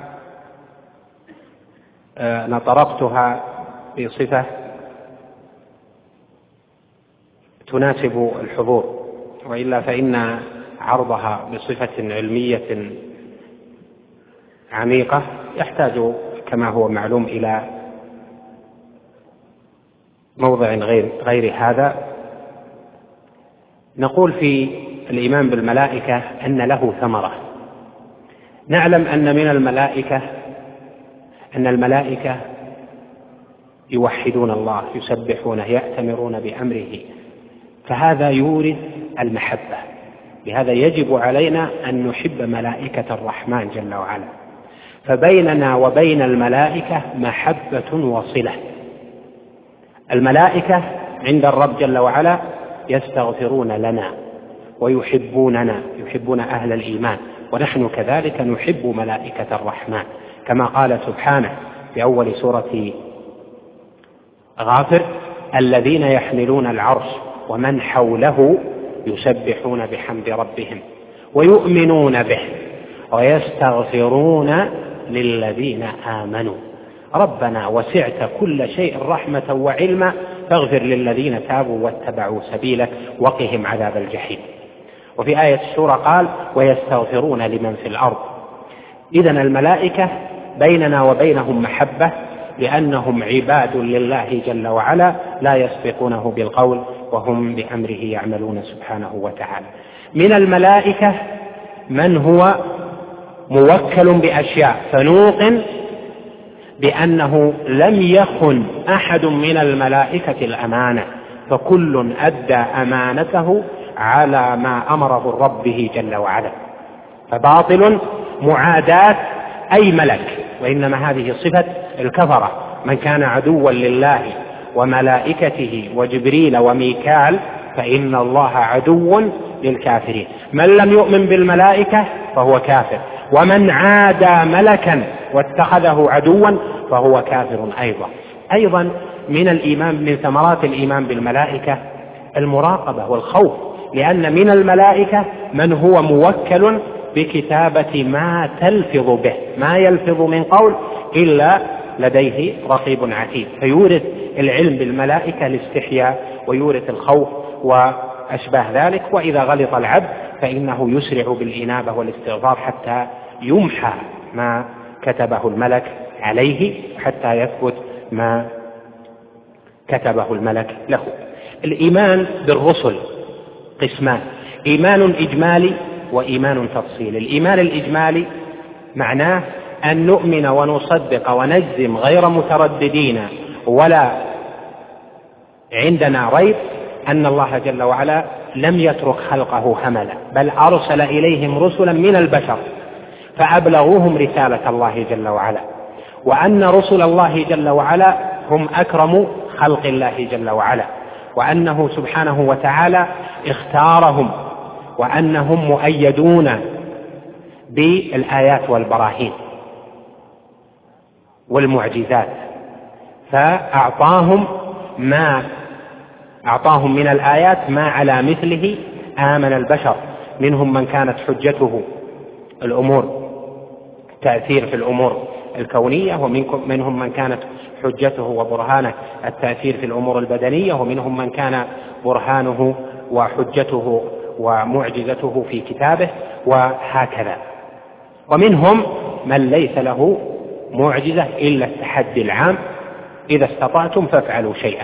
أنا طرقتها بصفة تناسب الحضور، وإلا فإن عرضها بصفة علمية عميقة يحتاج كما هو معلوم إلى موضع غير, غير هذا. نقول في الإيمان بالملائكة أن له ثمرة. نعلم أن من الملائكة أن الملائكة يوحدون الله، يسبحونه، يأتمرون بأمره، فهذا يورث المحبة. لهذا يجب علينا أن نحب ملائكة الرحمن جل وعلا. فبيننا وبين الملائكة محبة وصلة. الملائكة عند الرب جل وعلا يستغفرون لنا ويحبوننا، يحبون أهل الإيمان، ونحن كذلك نحب ملائكة الرحمن، كما قال سبحانه في أول سورة غافر: الذين يحملون العرش ومن حوله يسبحون بحمد ربهم ويؤمنون به ويستغفرون للذين آمنوا ربنا وسعت كل شيء رحمة وعلما فاغفر للذين تابوا واتبعوا سبيلك وقهم عذاب الجحيم. وفي آية السورة قال: ويستغفرون لمن في الأرض. إذن الملائكة بيننا وبينهم محبة، لأنهم عباد لله جل وعلا لا يسبقونه بالقول وهم بأمره يعملون سبحانه وتعالى. من الملائكة من هو موكل بأشياء، فنوقن بأنه لم يخن أحد من الملائكة الأمانة، فكل أدى أمانته على ما أمره الرب به جل وعلا. فباطل معاداة أي ملك، وإنما هذه صفة الكفرة: من كان عدوا لله وملائكته وجبريل وميكال فإن الله عدو للكافرين. من لم يؤمن بالملائكة فهو كافر، ومن عادى ملكا واتخذه عدوا فهو كافر أيضا. أيضا من الإيمان، من ثمرات الإيمان بالملائكة المراقبة والخوف، لأن من الملائكة من هو موكل بكتابة ما تلفظ به، ما يلفظ من قول إلا لديه رقيب عتيد، فيورث العلم بالملائكة الاستحياء ويورث الخوف وأشباه ذلك. وإذا غلط العبد فإنه يسرع بالإنابة والاستغفار حتى يمحى ما كتبه الملك عليه، حتى يثبت ما كتبه الملك له. الإيمان بالرسل قسمان: إيمان إجمالي وإيمان تفصيلي. الإيمان الإجمالي معناه أن نؤمن ونصدق ونجزم غير مترددين ولا عندنا ريب أن الله جل وعلا لم يترك خلقه هملا، بل أرسل إليهم رسلا من البشر فأبلغوهم رسالة الله جل وعلا، وأن رسل الله جل وعلا هم أكرم خلق الله جل وعلا، وأنه سبحانه وتعالى اختارهم، وأنهم مؤيدون بالآيات والبراهين والمعجزات، فأعطاهم ما أعطاهم من الآيات ما على مثله آمن البشر. منهم من كانت حجته الأمور تأثير في الأمور الكونية، ومنهم من كانت حجته وبرهانه التأثير في الأمور البدنية، ومنهم من كان برهانه وحجته ومعجزته في كتابه، وهكذا. ومنهم من ليس له معجزة إلا التحدي العام: إذا استطعتم فافعلوا شيئا.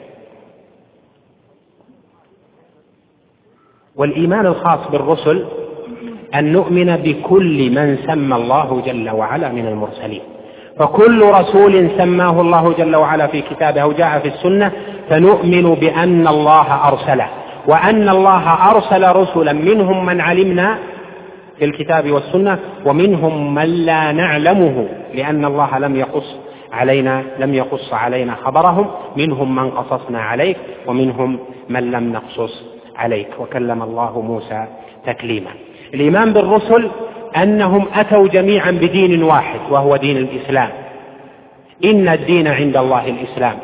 والإيمان الخاص بالرسل أن نؤمن بكل من سمى الله جل وعلا من المرسلين، فكل رسول سماه الله جل وعلا في كتابه أو جاء في السنة فنؤمن بأن الله أرسله، وأن الله أرسل رسلا منهم من علمنا في الكتاب والسنة ومنهم من لا نعلمه، لأن الله لم يقص علينا لم يقص علينا خبرهم، منهم من قصصنا عليك ومنهم من لم نقصص عليك، وكلم الله موسى تكليما. الإيمان بالرسل أنهم أتوا جميعا بدين واحد وهو دين الإسلام، إن الدين عند الله الإسلام.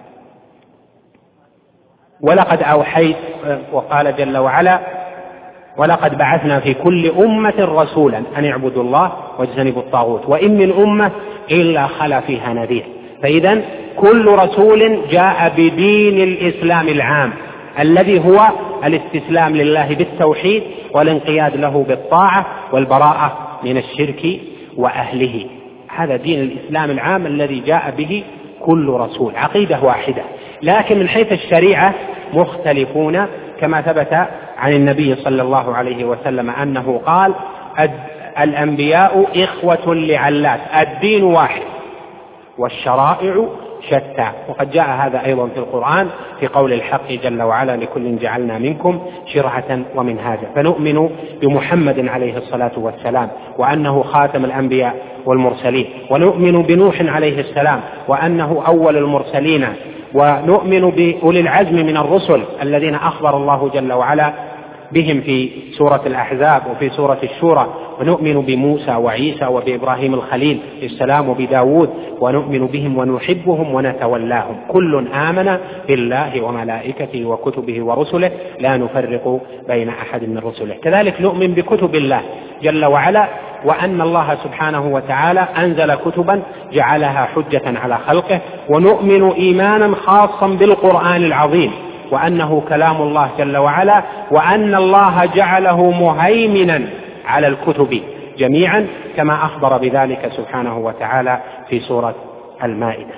ولقد أوحيت، وقال جل وعلا ولقد بعثنا في كل أمة رسولا أن اعبدوا الله واجتنبوا الطاغوت وإن من أمة إلا خلا فيها نذير. فإذا كل رسول جاء بدين الإسلام العام الذي هو الاستسلام لله بالتوحيد والانقياد له بالطاعة والبراءة من الشرك وأهله. هذا دين الإسلام العام الذي جاء به كل رسول، عقيدة واحدة، لكن من حيث الشريعة مختلفون، كما ثبت عن النبي صلى الله عليه وسلم أنه قال: الأنبياء إخوة لعلات، الدين واحد والشرائع شتى. وقد جاء هذا أيضا في القرآن في قول الحق جل وعلا: لكل جعلنا منكم شرعة ومنهاجا. فنؤمن بمحمد عليه الصلاة والسلام وأنه خاتم الأنبياء والمرسلين، ونؤمن بنوح عليه السلام وأنه أول المرسلين، ونؤمن بأولي العزم من الرسل الذين أخبر الله جل وعلا بهم في سورة الأحزاب وفي سورة الشورى، ونؤمن بموسى وعيسى وبإبراهيم الخليل السلام وبداود، ونؤمن بهم ونحبهم ونتولاهم. كل آمن بالله وملائكته وكتبه ورسله لا نفرق بين أحد من رسله. كذلك نؤمن بكتب الله جل وعلا، وأن الله سبحانه وتعالى أنزل كتبا جعلها حجة على خلقه، ونؤمن إيمانا خاصا بالقرآن العظيم وأنه كلام الله جل وعلا، وأن الله جعله مهيمنا على الكتب جميعا كما أخبر بذلك سبحانه وتعالى في سورة المائدة.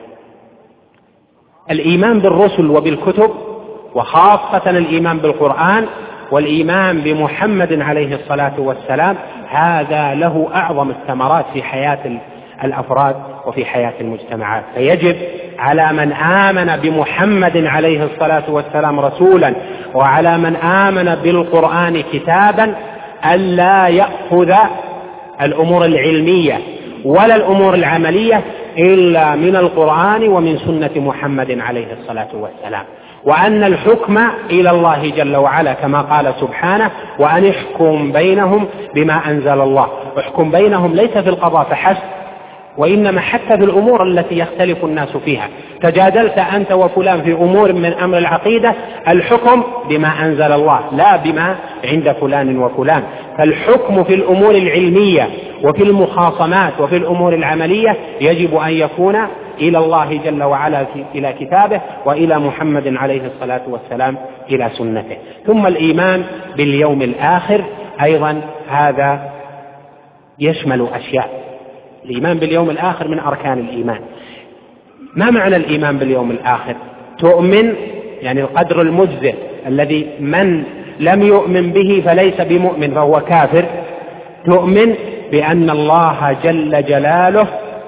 الإيمان بالرسل وبالكتب، وخاصة الإيمان بالقرآن والإيمان بمحمد عليه الصلاة والسلام، هذا له أعظم الثمرات في حياة الأفراد وفي حياة المجتمعات. فيجب على من آمن بمحمد عليه الصلاة والسلام رسولا وعلى من آمن بالقرآن كتابا ألا يأخذ الأمور العلمية ولا الأمور العملية إلا من القرآن ومن سنة محمد عليه الصلاة والسلام، وأن الحكم إلى الله جل وعلا كما قال سبحانه: وأن احكم بينهم بما أنزل الله. احكم بينهم ليس في القضاء فحسب، وإنما حتى في الأمور التي يختلف الناس فيها. تجادلت أنت وفلان في أمور من أمر العقيدة، الحكم بما أنزل الله لا بما عند فلان وفلان. فالحكم في الأمور العلمية وفي المخاصمات وفي الأمور العملية يجب أن يكون إلى الله جل وعلا إلى كتابه، وإلى محمد عليه الصلاة والسلام إلى سنته. ثم الإيمان باليوم الآخر أيضا هذا يشمل أشياء. الإيمان باليوم الآخر من أركان الإيمان. ما معنى الإيمان باليوم الآخر؟ تؤمن يعني القدر المجزئ الذي من لم يؤمن به فليس بمؤمن فهو كافر. تؤمن بأن الله جل جلاله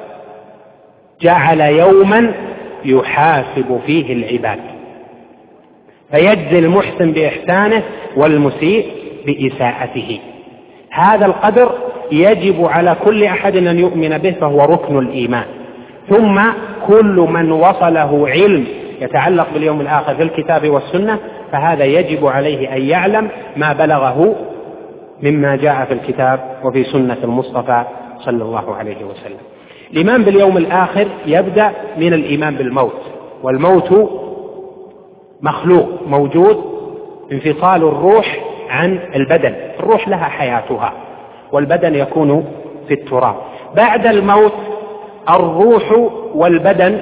جعل يوما يحاسب فيه العباد فيجزي المحسن بإحسانه والمسيء بإساءته. هذا القدر يجب على كل أحد أن يؤمن به، فهو ركن الإيمان. ثم كل من وصله علم يتعلق باليوم الآخر في الكتاب والسنة فهذا يجب عليه أن يعلم ما بلغه مما جاء في الكتاب وفي سنة المصطفى صلى الله عليه وسلم. الإيمان باليوم الآخر يبدأ من الإيمان بالموت، والموت مخلوق موجود، انفصال الروح عن البدن. الروح لها حياتها والبدن يكون في التراب. بعد الموت الروح والبدن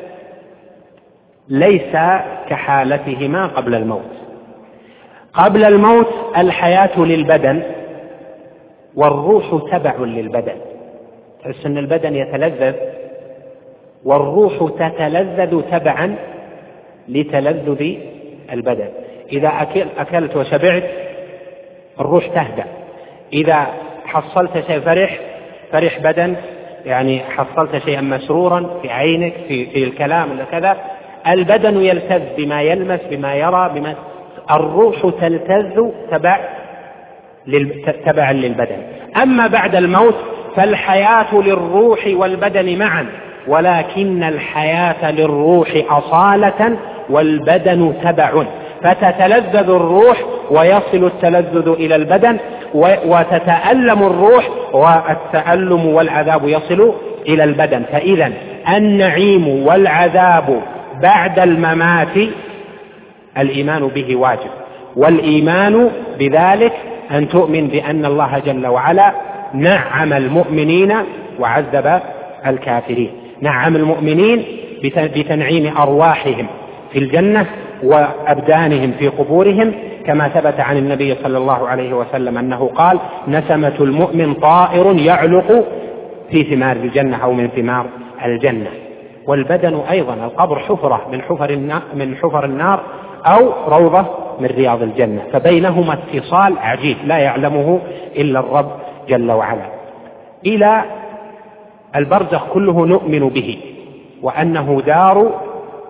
ليس كحالتهما قبل الموت. قبل الموت الحياة للبدن والروح تبع للبدن، تحس أن البدن يتلذذ والروح تتلذذ تبعا لتلذذ البدن. إذا أكل أكلت وشبعت الروح تهدأ، إذا حصلت شيء فرح فرح بدن يعني حصلت شيئا مسرورا في عينك في, في الكلام ولا كذا، البدن يلتذ بما يلمس بما يرى بما الروح تلتذ تبع تبعا للبدن. أما بعد الموت فالحياة للروح والبدن معا، ولكن الحياة للروح أصالة والبدن تبع، فتتلذذ الروح ويصل التلذذ إلى البدن، وتتألم الروح والتألم والعذاب يصل إلى البدن. فإذا النعيم والعذاب بعد الممات الإيمان به واجب، والإيمان بذلك أن تؤمن بأن الله جل وعلا نعم المؤمنين وعذب الكافرين. نعم المؤمنين بتنعيم أرواحهم في الجنة وأبدانهم في قبورهم، كما ثبت عن النبي صلى الله عليه وسلم أنه قال: نسمة المؤمن طائر يعلق في ثمار الجنة أو من ثمار الجنة. والبدن أيضا القبر حفرة من حفر النار, من حفر النار أو روضة من رياض الجنة، فبينهما اتصال عجيب لا يعلمه إلا الرب جل وعلا. إلى البرزخ كله نؤمن به، وأنه دار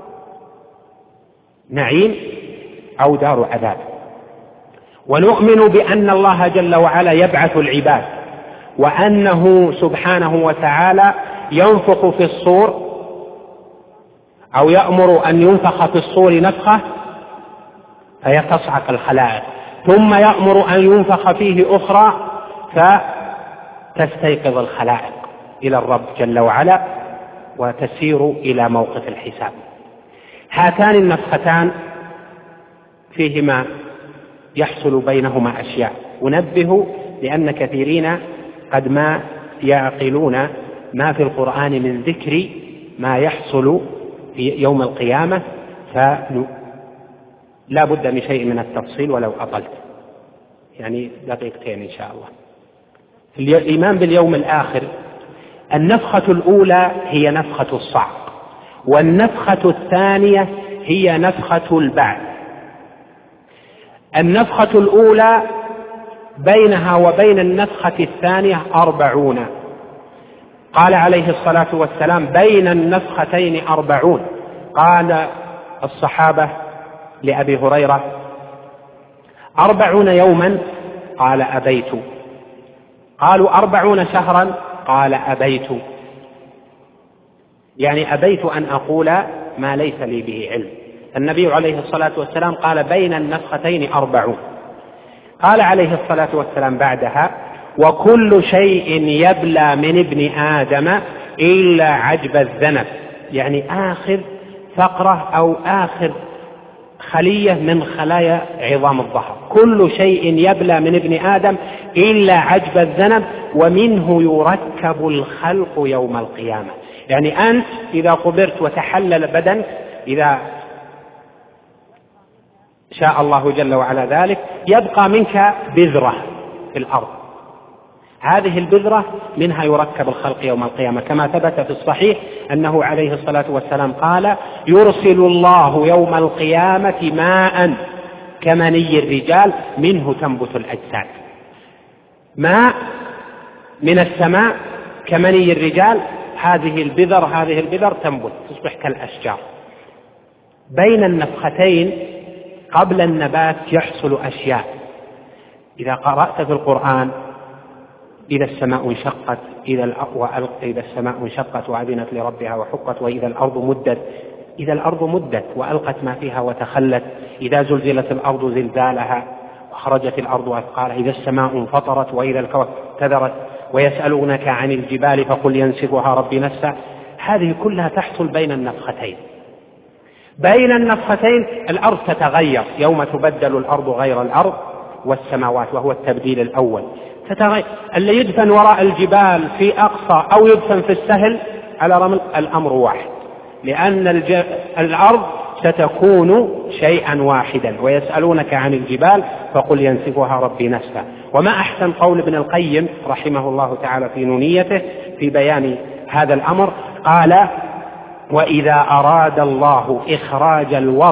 نعيم أو دار عذاب، ونؤمن بأن الله جل وعلا يبعث العباد، وأنه سبحانه وتعالى ينفخ في الصور أو يأمر أن ينفخ في الصور نفخة فيتصعق الخلائق، ثم يأمر أن ينفخ فيه أخرى فتستيقظ الخلائق إلى الرب جل وعلا وتسير إلى موقف الحساب. هاتان النفختان فيهما يحصل بينهما أشياء. أنبه لأن كثيرين قد ما يعقلون ما في القرآن من ذكر ما يحصل في يوم القيامة، فلا بد من شيء من التفصيل ولو أطلت، يعني دقيقتين إن شاء الله. الإيمان باليوم الآخر، النفخة الأولى هي نفخة الصعق، والنفخة الثانية هي نفخة البعث. النفخة الأولى بينها وبين النفخة الثانية أربعون، قال عليه الصلاة والسلام: بين النفختين أربعون. قال الصحابة لأبي هريرة: أربعون يوما؟ قال: أبيت. قالوا: أربعون شهرا؟ قال: أبيت. يعني أبيت أن أقول ما ليس لي به علم. النبي عليه الصلاة والسلام قال: بين النفختين أربعون. قال عليه الصلاة والسلام بعدها: وكل شيء يبلى من ابن آدم إلا عجب الذنب، يعني آخر فقرة أو آخر خلية من خلايا عظام الظهر، كل شيء يبلى من ابن آدم إلا عجب الذنب، ومنه يركب الخلق يوم القيامة. يعني أنت إذا قبرت وتحلل بدنك، إذا شاء الله جل وعلا ذلك، يبقى منك بذرة في الأرض، هذه البذرة منها يركب الخلق يوم القيامة، كما ثبت في الصحيح أنه عليه الصلاة والسلام قال: يرسل الله يوم القيامة ماء كمني الرجال منه تنبت الأجساد. ماء من السماء كمني الرجال، هذه البذر هذه البذر تنبت تصبح كالأشجار. بين النفختين قبل النبات يحصل أشياء. إذا قرأت في القرآن: إذا السماء انشقت، إذا إذا السماء انشقت وأذنت لربها وحقت، وإذا الأرض مدت، إذا الأرض مدت وألقت ما فيها وتخلت، إذا زلزلت الأرض زلزالها وخرجت الأرض أثقالها، إذا السماء انفطرت وإذا الكواكب انتثرت، ويسألونك عن الجبال فقل ينسفها ربي نسفا. هذه كلها تحصل بين النفختين. بين النفختين الأرض تتغير، يوم تبدل الأرض غير الأرض والسماوات، وهو التبديل الأول. تتغير، اللي يدفن وراء الجبال في أقصى أو يدفن في السهل على رمل الأمر واحد، لأن الج... الأرض ستكون شيئا واحدا. ويسألونك عن الجبال فقل ينسفها ربي نسفا. وما أحسن قول ابن القيم رحمه الله تعالى في نونيته في بيان هذا الأمر، قال: وإذا أراد الله إخراج الورى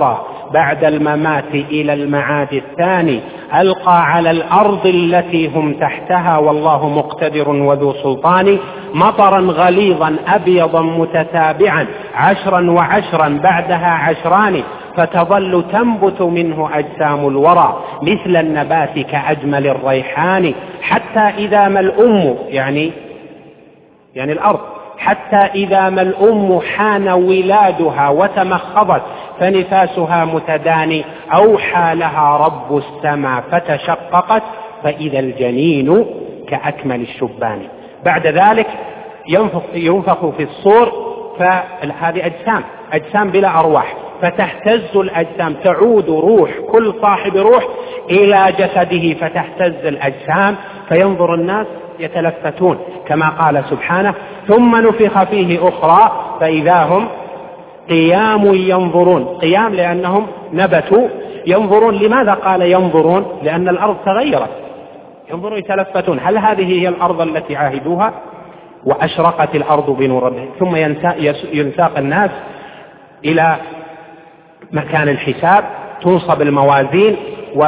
بعد الممات إلى المعاد الثاني ألقى على الأرض التي هم تحتها والله مقتدر وذو سلطان مطرا غليظا أبيضا متتابعا عشرا وعشرا بعدها عشران فتظل تنبت منه أجسام الورى مثل النبات كأجمل الريحان حتى إذا ما الأم يعني يعني الأرض حتى إذا ما الأم حان ولادها وتمخضت فنفاسها متداني أوحى لها رب السماء فتشققت فإذا الجنين كأكمل الشبان. بعد ذلك ينفخ, ينفخ في الصور فهذه أجسام أجسام بلا أرواح فتهتز الأجسام تعود روح كل صاحب روح إلى جسده فتهتز الأجسام فينظر الناس يتلفتون كما قال سبحانه ثم نفخ فيه أخرى فإذا هم قيام ينظرون. قيام لأنهم نبتوا ينظرون. لماذا قال ينظرون؟ لأن الأرض تغيرت ينظرون يتلفتون هل هذه هي الأرض التي عاهدوها؟ وأشرقت الأرض بنور ربها. ثم ينساق الناس إلى مكان الحساب تنصب الموازين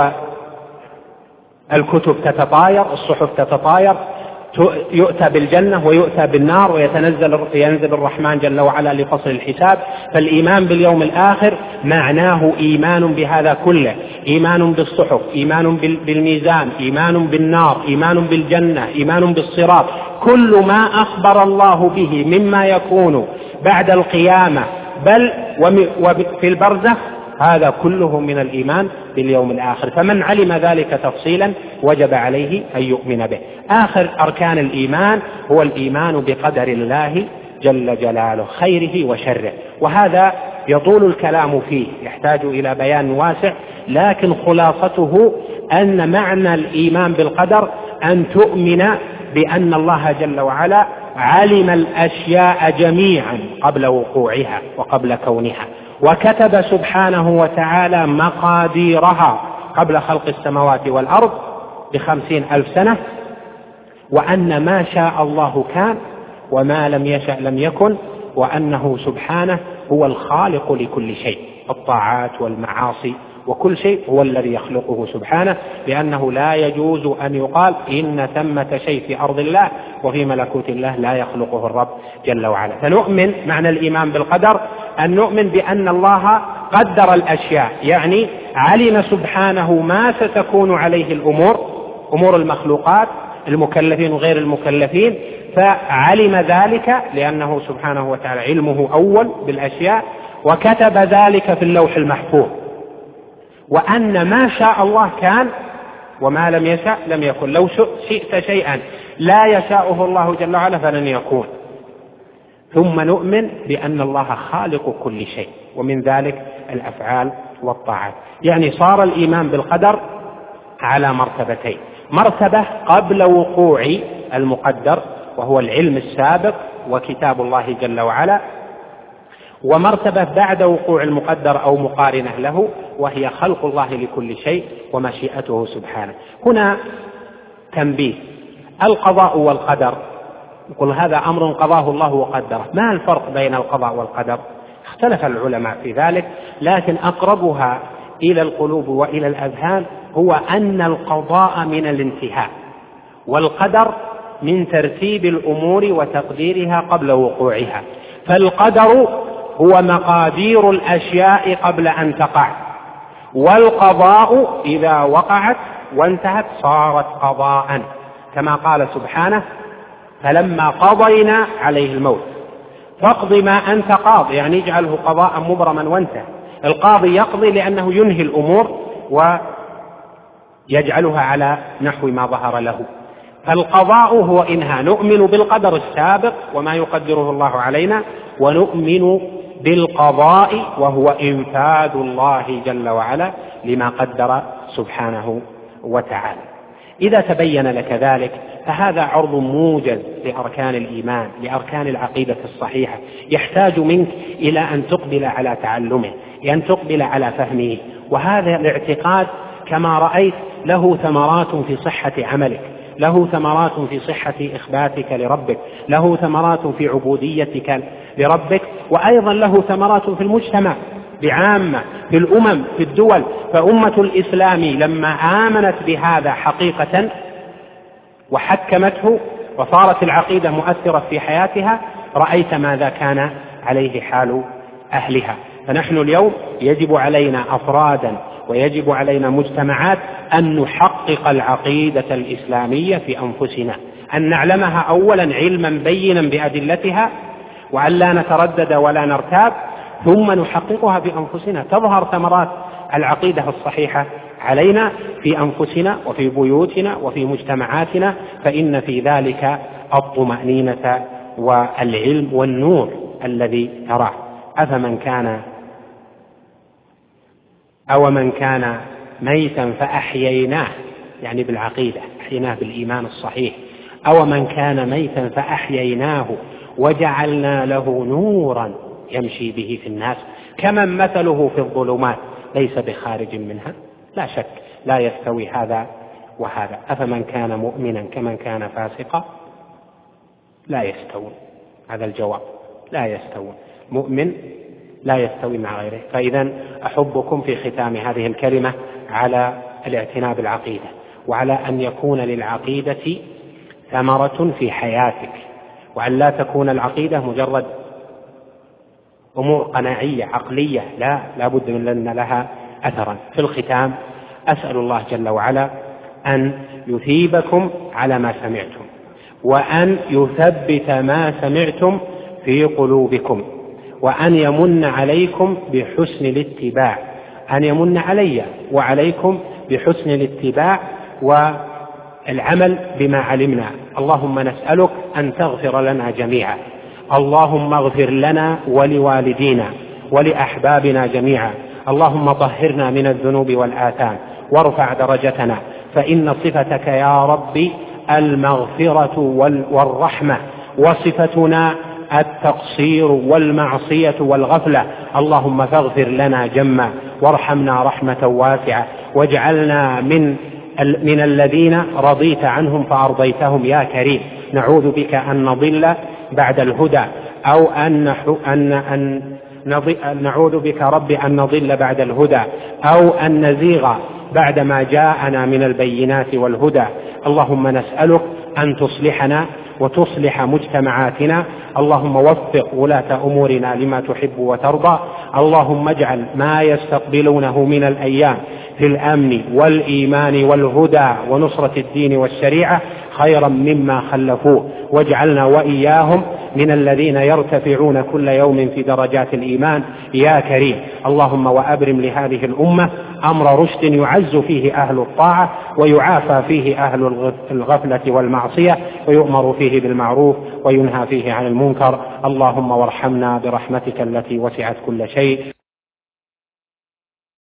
والكتب تتطاير الصحف تتطاير يؤتى بالجنة ويؤتى بالنار ويتنزل ينزل الرحمن جل وعلا لفصل الحساب. فالإيمان باليوم الآخر معناه إيمان بهذا كله إيمان بالصحف إيمان بالميزان إيمان بالنار إيمان بالجنة إيمان بالصراط كل ما أخبر الله به مما يكون بعد القيامة بل وفي البرزخ هذا كله من الإيمان باليوم الآخر. فمن علم ذلك تفصيلا وجب عليه أن يؤمن به. آخر أركان الإيمان هو الإيمان بقدر الله جل جلاله خيره وشره وهذا يطول الكلام فيه يحتاج إلى بيان واسع لكن خلاصته أن معنى الإيمان بالقدر أن تؤمن بأن الله جل وعلا علم الأشياء جميعا قبل وقوعها وقبل كونها وكتب سبحانه وتعالى مقاديرها قبل خلق السماوات والأرض بخمسين ألف سنة وأن ما شاء الله كان وما لم يشأ لم يكن وأنه سبحانه هو الخالق لكل شيء الطاعات والمعاصي وكل شيء هو الذي يخلقه سبحانه لأنه لا يجوز أن يقال إن ثمة شيء في أرض الله وفي ملكوت الله لا يخلقه الرب جل وعلا. فنؤمن معنى الإيمان بالقدر أن نؤمن بأن الله قدر الأشياء يعني علم سبحانه ما ستكون عليه الأمور أمور المخلوقات المكلفين وغير المكلفين فعلم ذلك لأنه سبحانه وتعالى علمه أول بالأشياء وكتب ذلك في اللوح المحفوظ وأن ما شاء الله كان وما لم يشاء لم يكن. لو شئت شيئا لا يشاءه الله جل وعلا فلن يكون. ثم نؤمن بأن الله خالق كل شيء ومن ذلك الأفعال والطاعات. يعني صار الإيمان بالقدر على مرتبتين مرتبة قبل وقوع المقدر وهو العلم السابق وكتاب الله جل وعلا ومرتبة بعد وقوع المقدر أو مقارنة له وهي خلق الله لكل شيء ومشيئته سبحانه. هنا تنبيه القضاء والقدر يقول هذا أمر قضاه الله وقدره. ما الفرق بين القضاء والقدر؟ اختلف العلماء في ذلك لكن أقربها إلى القلوب وإلى الأذهان هو أن القضاء من الانتهاء والقدر من ترتيب الأمور وتقديرها قبل وقوعها. فالقدر هو مقادير الأشياء قبل أن تقع والقضاء إذا وقعت وانتهت صارت قضاء كما قال سبحانه فلما قضينا عليه الموت فاقض ما أنت قاض يعني اجعله قضاء مبرما وانتهى. القاضي يقضي لأنه ينهي الأمور ويجعلها على نحو ما ظهر له. فالقضاء هو إنهاء. نؤمن بالقدر السابق وما يقدره الله علينا ونؤمن بالقضاء وهو إنفاذ الله جل وعلا لما قدر سبحانه وتعالى. إذا تبين لك ذلك فهذا عرض موجز لأركان الإيمان لأركان العقيدة الصحيحة يحتاج منك إلى أن تقبل على تعلمه أن تقبل على فهمه. وهذا الاعتقاد كما رأيت له ثمرات في صحة عملك له ثمرات في صحة إخباتك لربك له ثمرات في عبوديتك لربك وأيضا له ثمرات في المجتمع بعامة في الأمم في الدول. فأمة الإسلام لما آمنت بهذا حقيقة وحكمته وصارت العقيدة مؤثرة في حياتها، رأيت ماذا كان عليه حال أهلها. فنحن اليوم يجب علينا أفرادا ويجب علينا مجتمعات أن نحقق العقيدة الإسلامية في أنفسنا، أن نعلمها أولا علما بينا بأدلتها، وأن لا نتردد ولا نرتاب، ثم نحققها في أنفسنا. تظهر ثمرات العقيدة الصحيحة علينا في أنفسنا وفي بيوتنا وفي مجتمعاتنا، فإن في ذلك الطمأنينة والعلم والنور الذي تراه. أفمن كان أو من كان ميتا فأحييناه، يعني بالعقيدة أحييناه بالإيمان الصحيح، أو من كان ميتا فأحييناه وجعلنا له نورا يمشي به في الناس كمن مثله في الظلمات ليس بخارج منها. لا شك لا يستوي هذا وهذا. أفمن كان مؤمنا كمن كان فاسقا لا يستوون. هذا الجواب، لا يستوون. مؤمن لا يستوي مع غيره. فإذا أحبكم في ختام هذه الكلمة على الاعتناء بالعقيدة، وعلى أن يكون للعقيدة ثمرة في حياتك، وأن لا تكون العقيدة مجرد أمور قناعية عقلية، لا لا بد من أن لها أثرا. في الختام أسأل الله جل وعلا أن يثيبكم على ما سمعتم، وأن يثبت ما سمعتم في قلوبكم، وأن يمن عليكم بحسن الاتباع، أن يمن علي وعليكم بحسن الاتباع والعمل بما علمنا. اللهم نسألك أن تغفر لنا جميعا، اللهم اغفر لنا ولوالدينا ولأحبابنا جميعا، اللهم طهرنا من الذنوب والآثام وارفع درجتنا، فإن صفتك يا رب المغفرة والرحمة، وصفتنا التقصير والمعصية والغفلة. اللهم فاغفر لنا جما وارحمنا رحمة واسعة، واجعلنا من من الذين رضيت عنهم فأرضيتهم يا كريم. نعوذ بك أن نضل بعد الهدى، أو أن أن أن نعوذ بك رب أن نضل بعد الهدى، أو أن نزيغ بعدما جاءنا من البينات والهدى. اللهم نسألك أن تصلحنا وتصلح مجتمعاتنا. اللهم وفق ولاة أمورنا لما تحب وترضى. اللهم اجعل ما يستقبلونه من الأيام في الأمن والإيمان والهدى ونصرة الدين والشريعة خيرا مما خلفوه، واجعلنا وإياهم من الذين يرتفعون كل يوم في درجات الإيمان يا كريم. اللهم وأبرم لهذه الأمة أمر رشد يعز فيه أهل الطاعة ويعافى فيه أهل الغفلة والمعصية، ويؤمر فيه بالمعروف وينهى فيه عن المنكر. اللهم وارحمنا برحمتك التي وسعت كل شيء.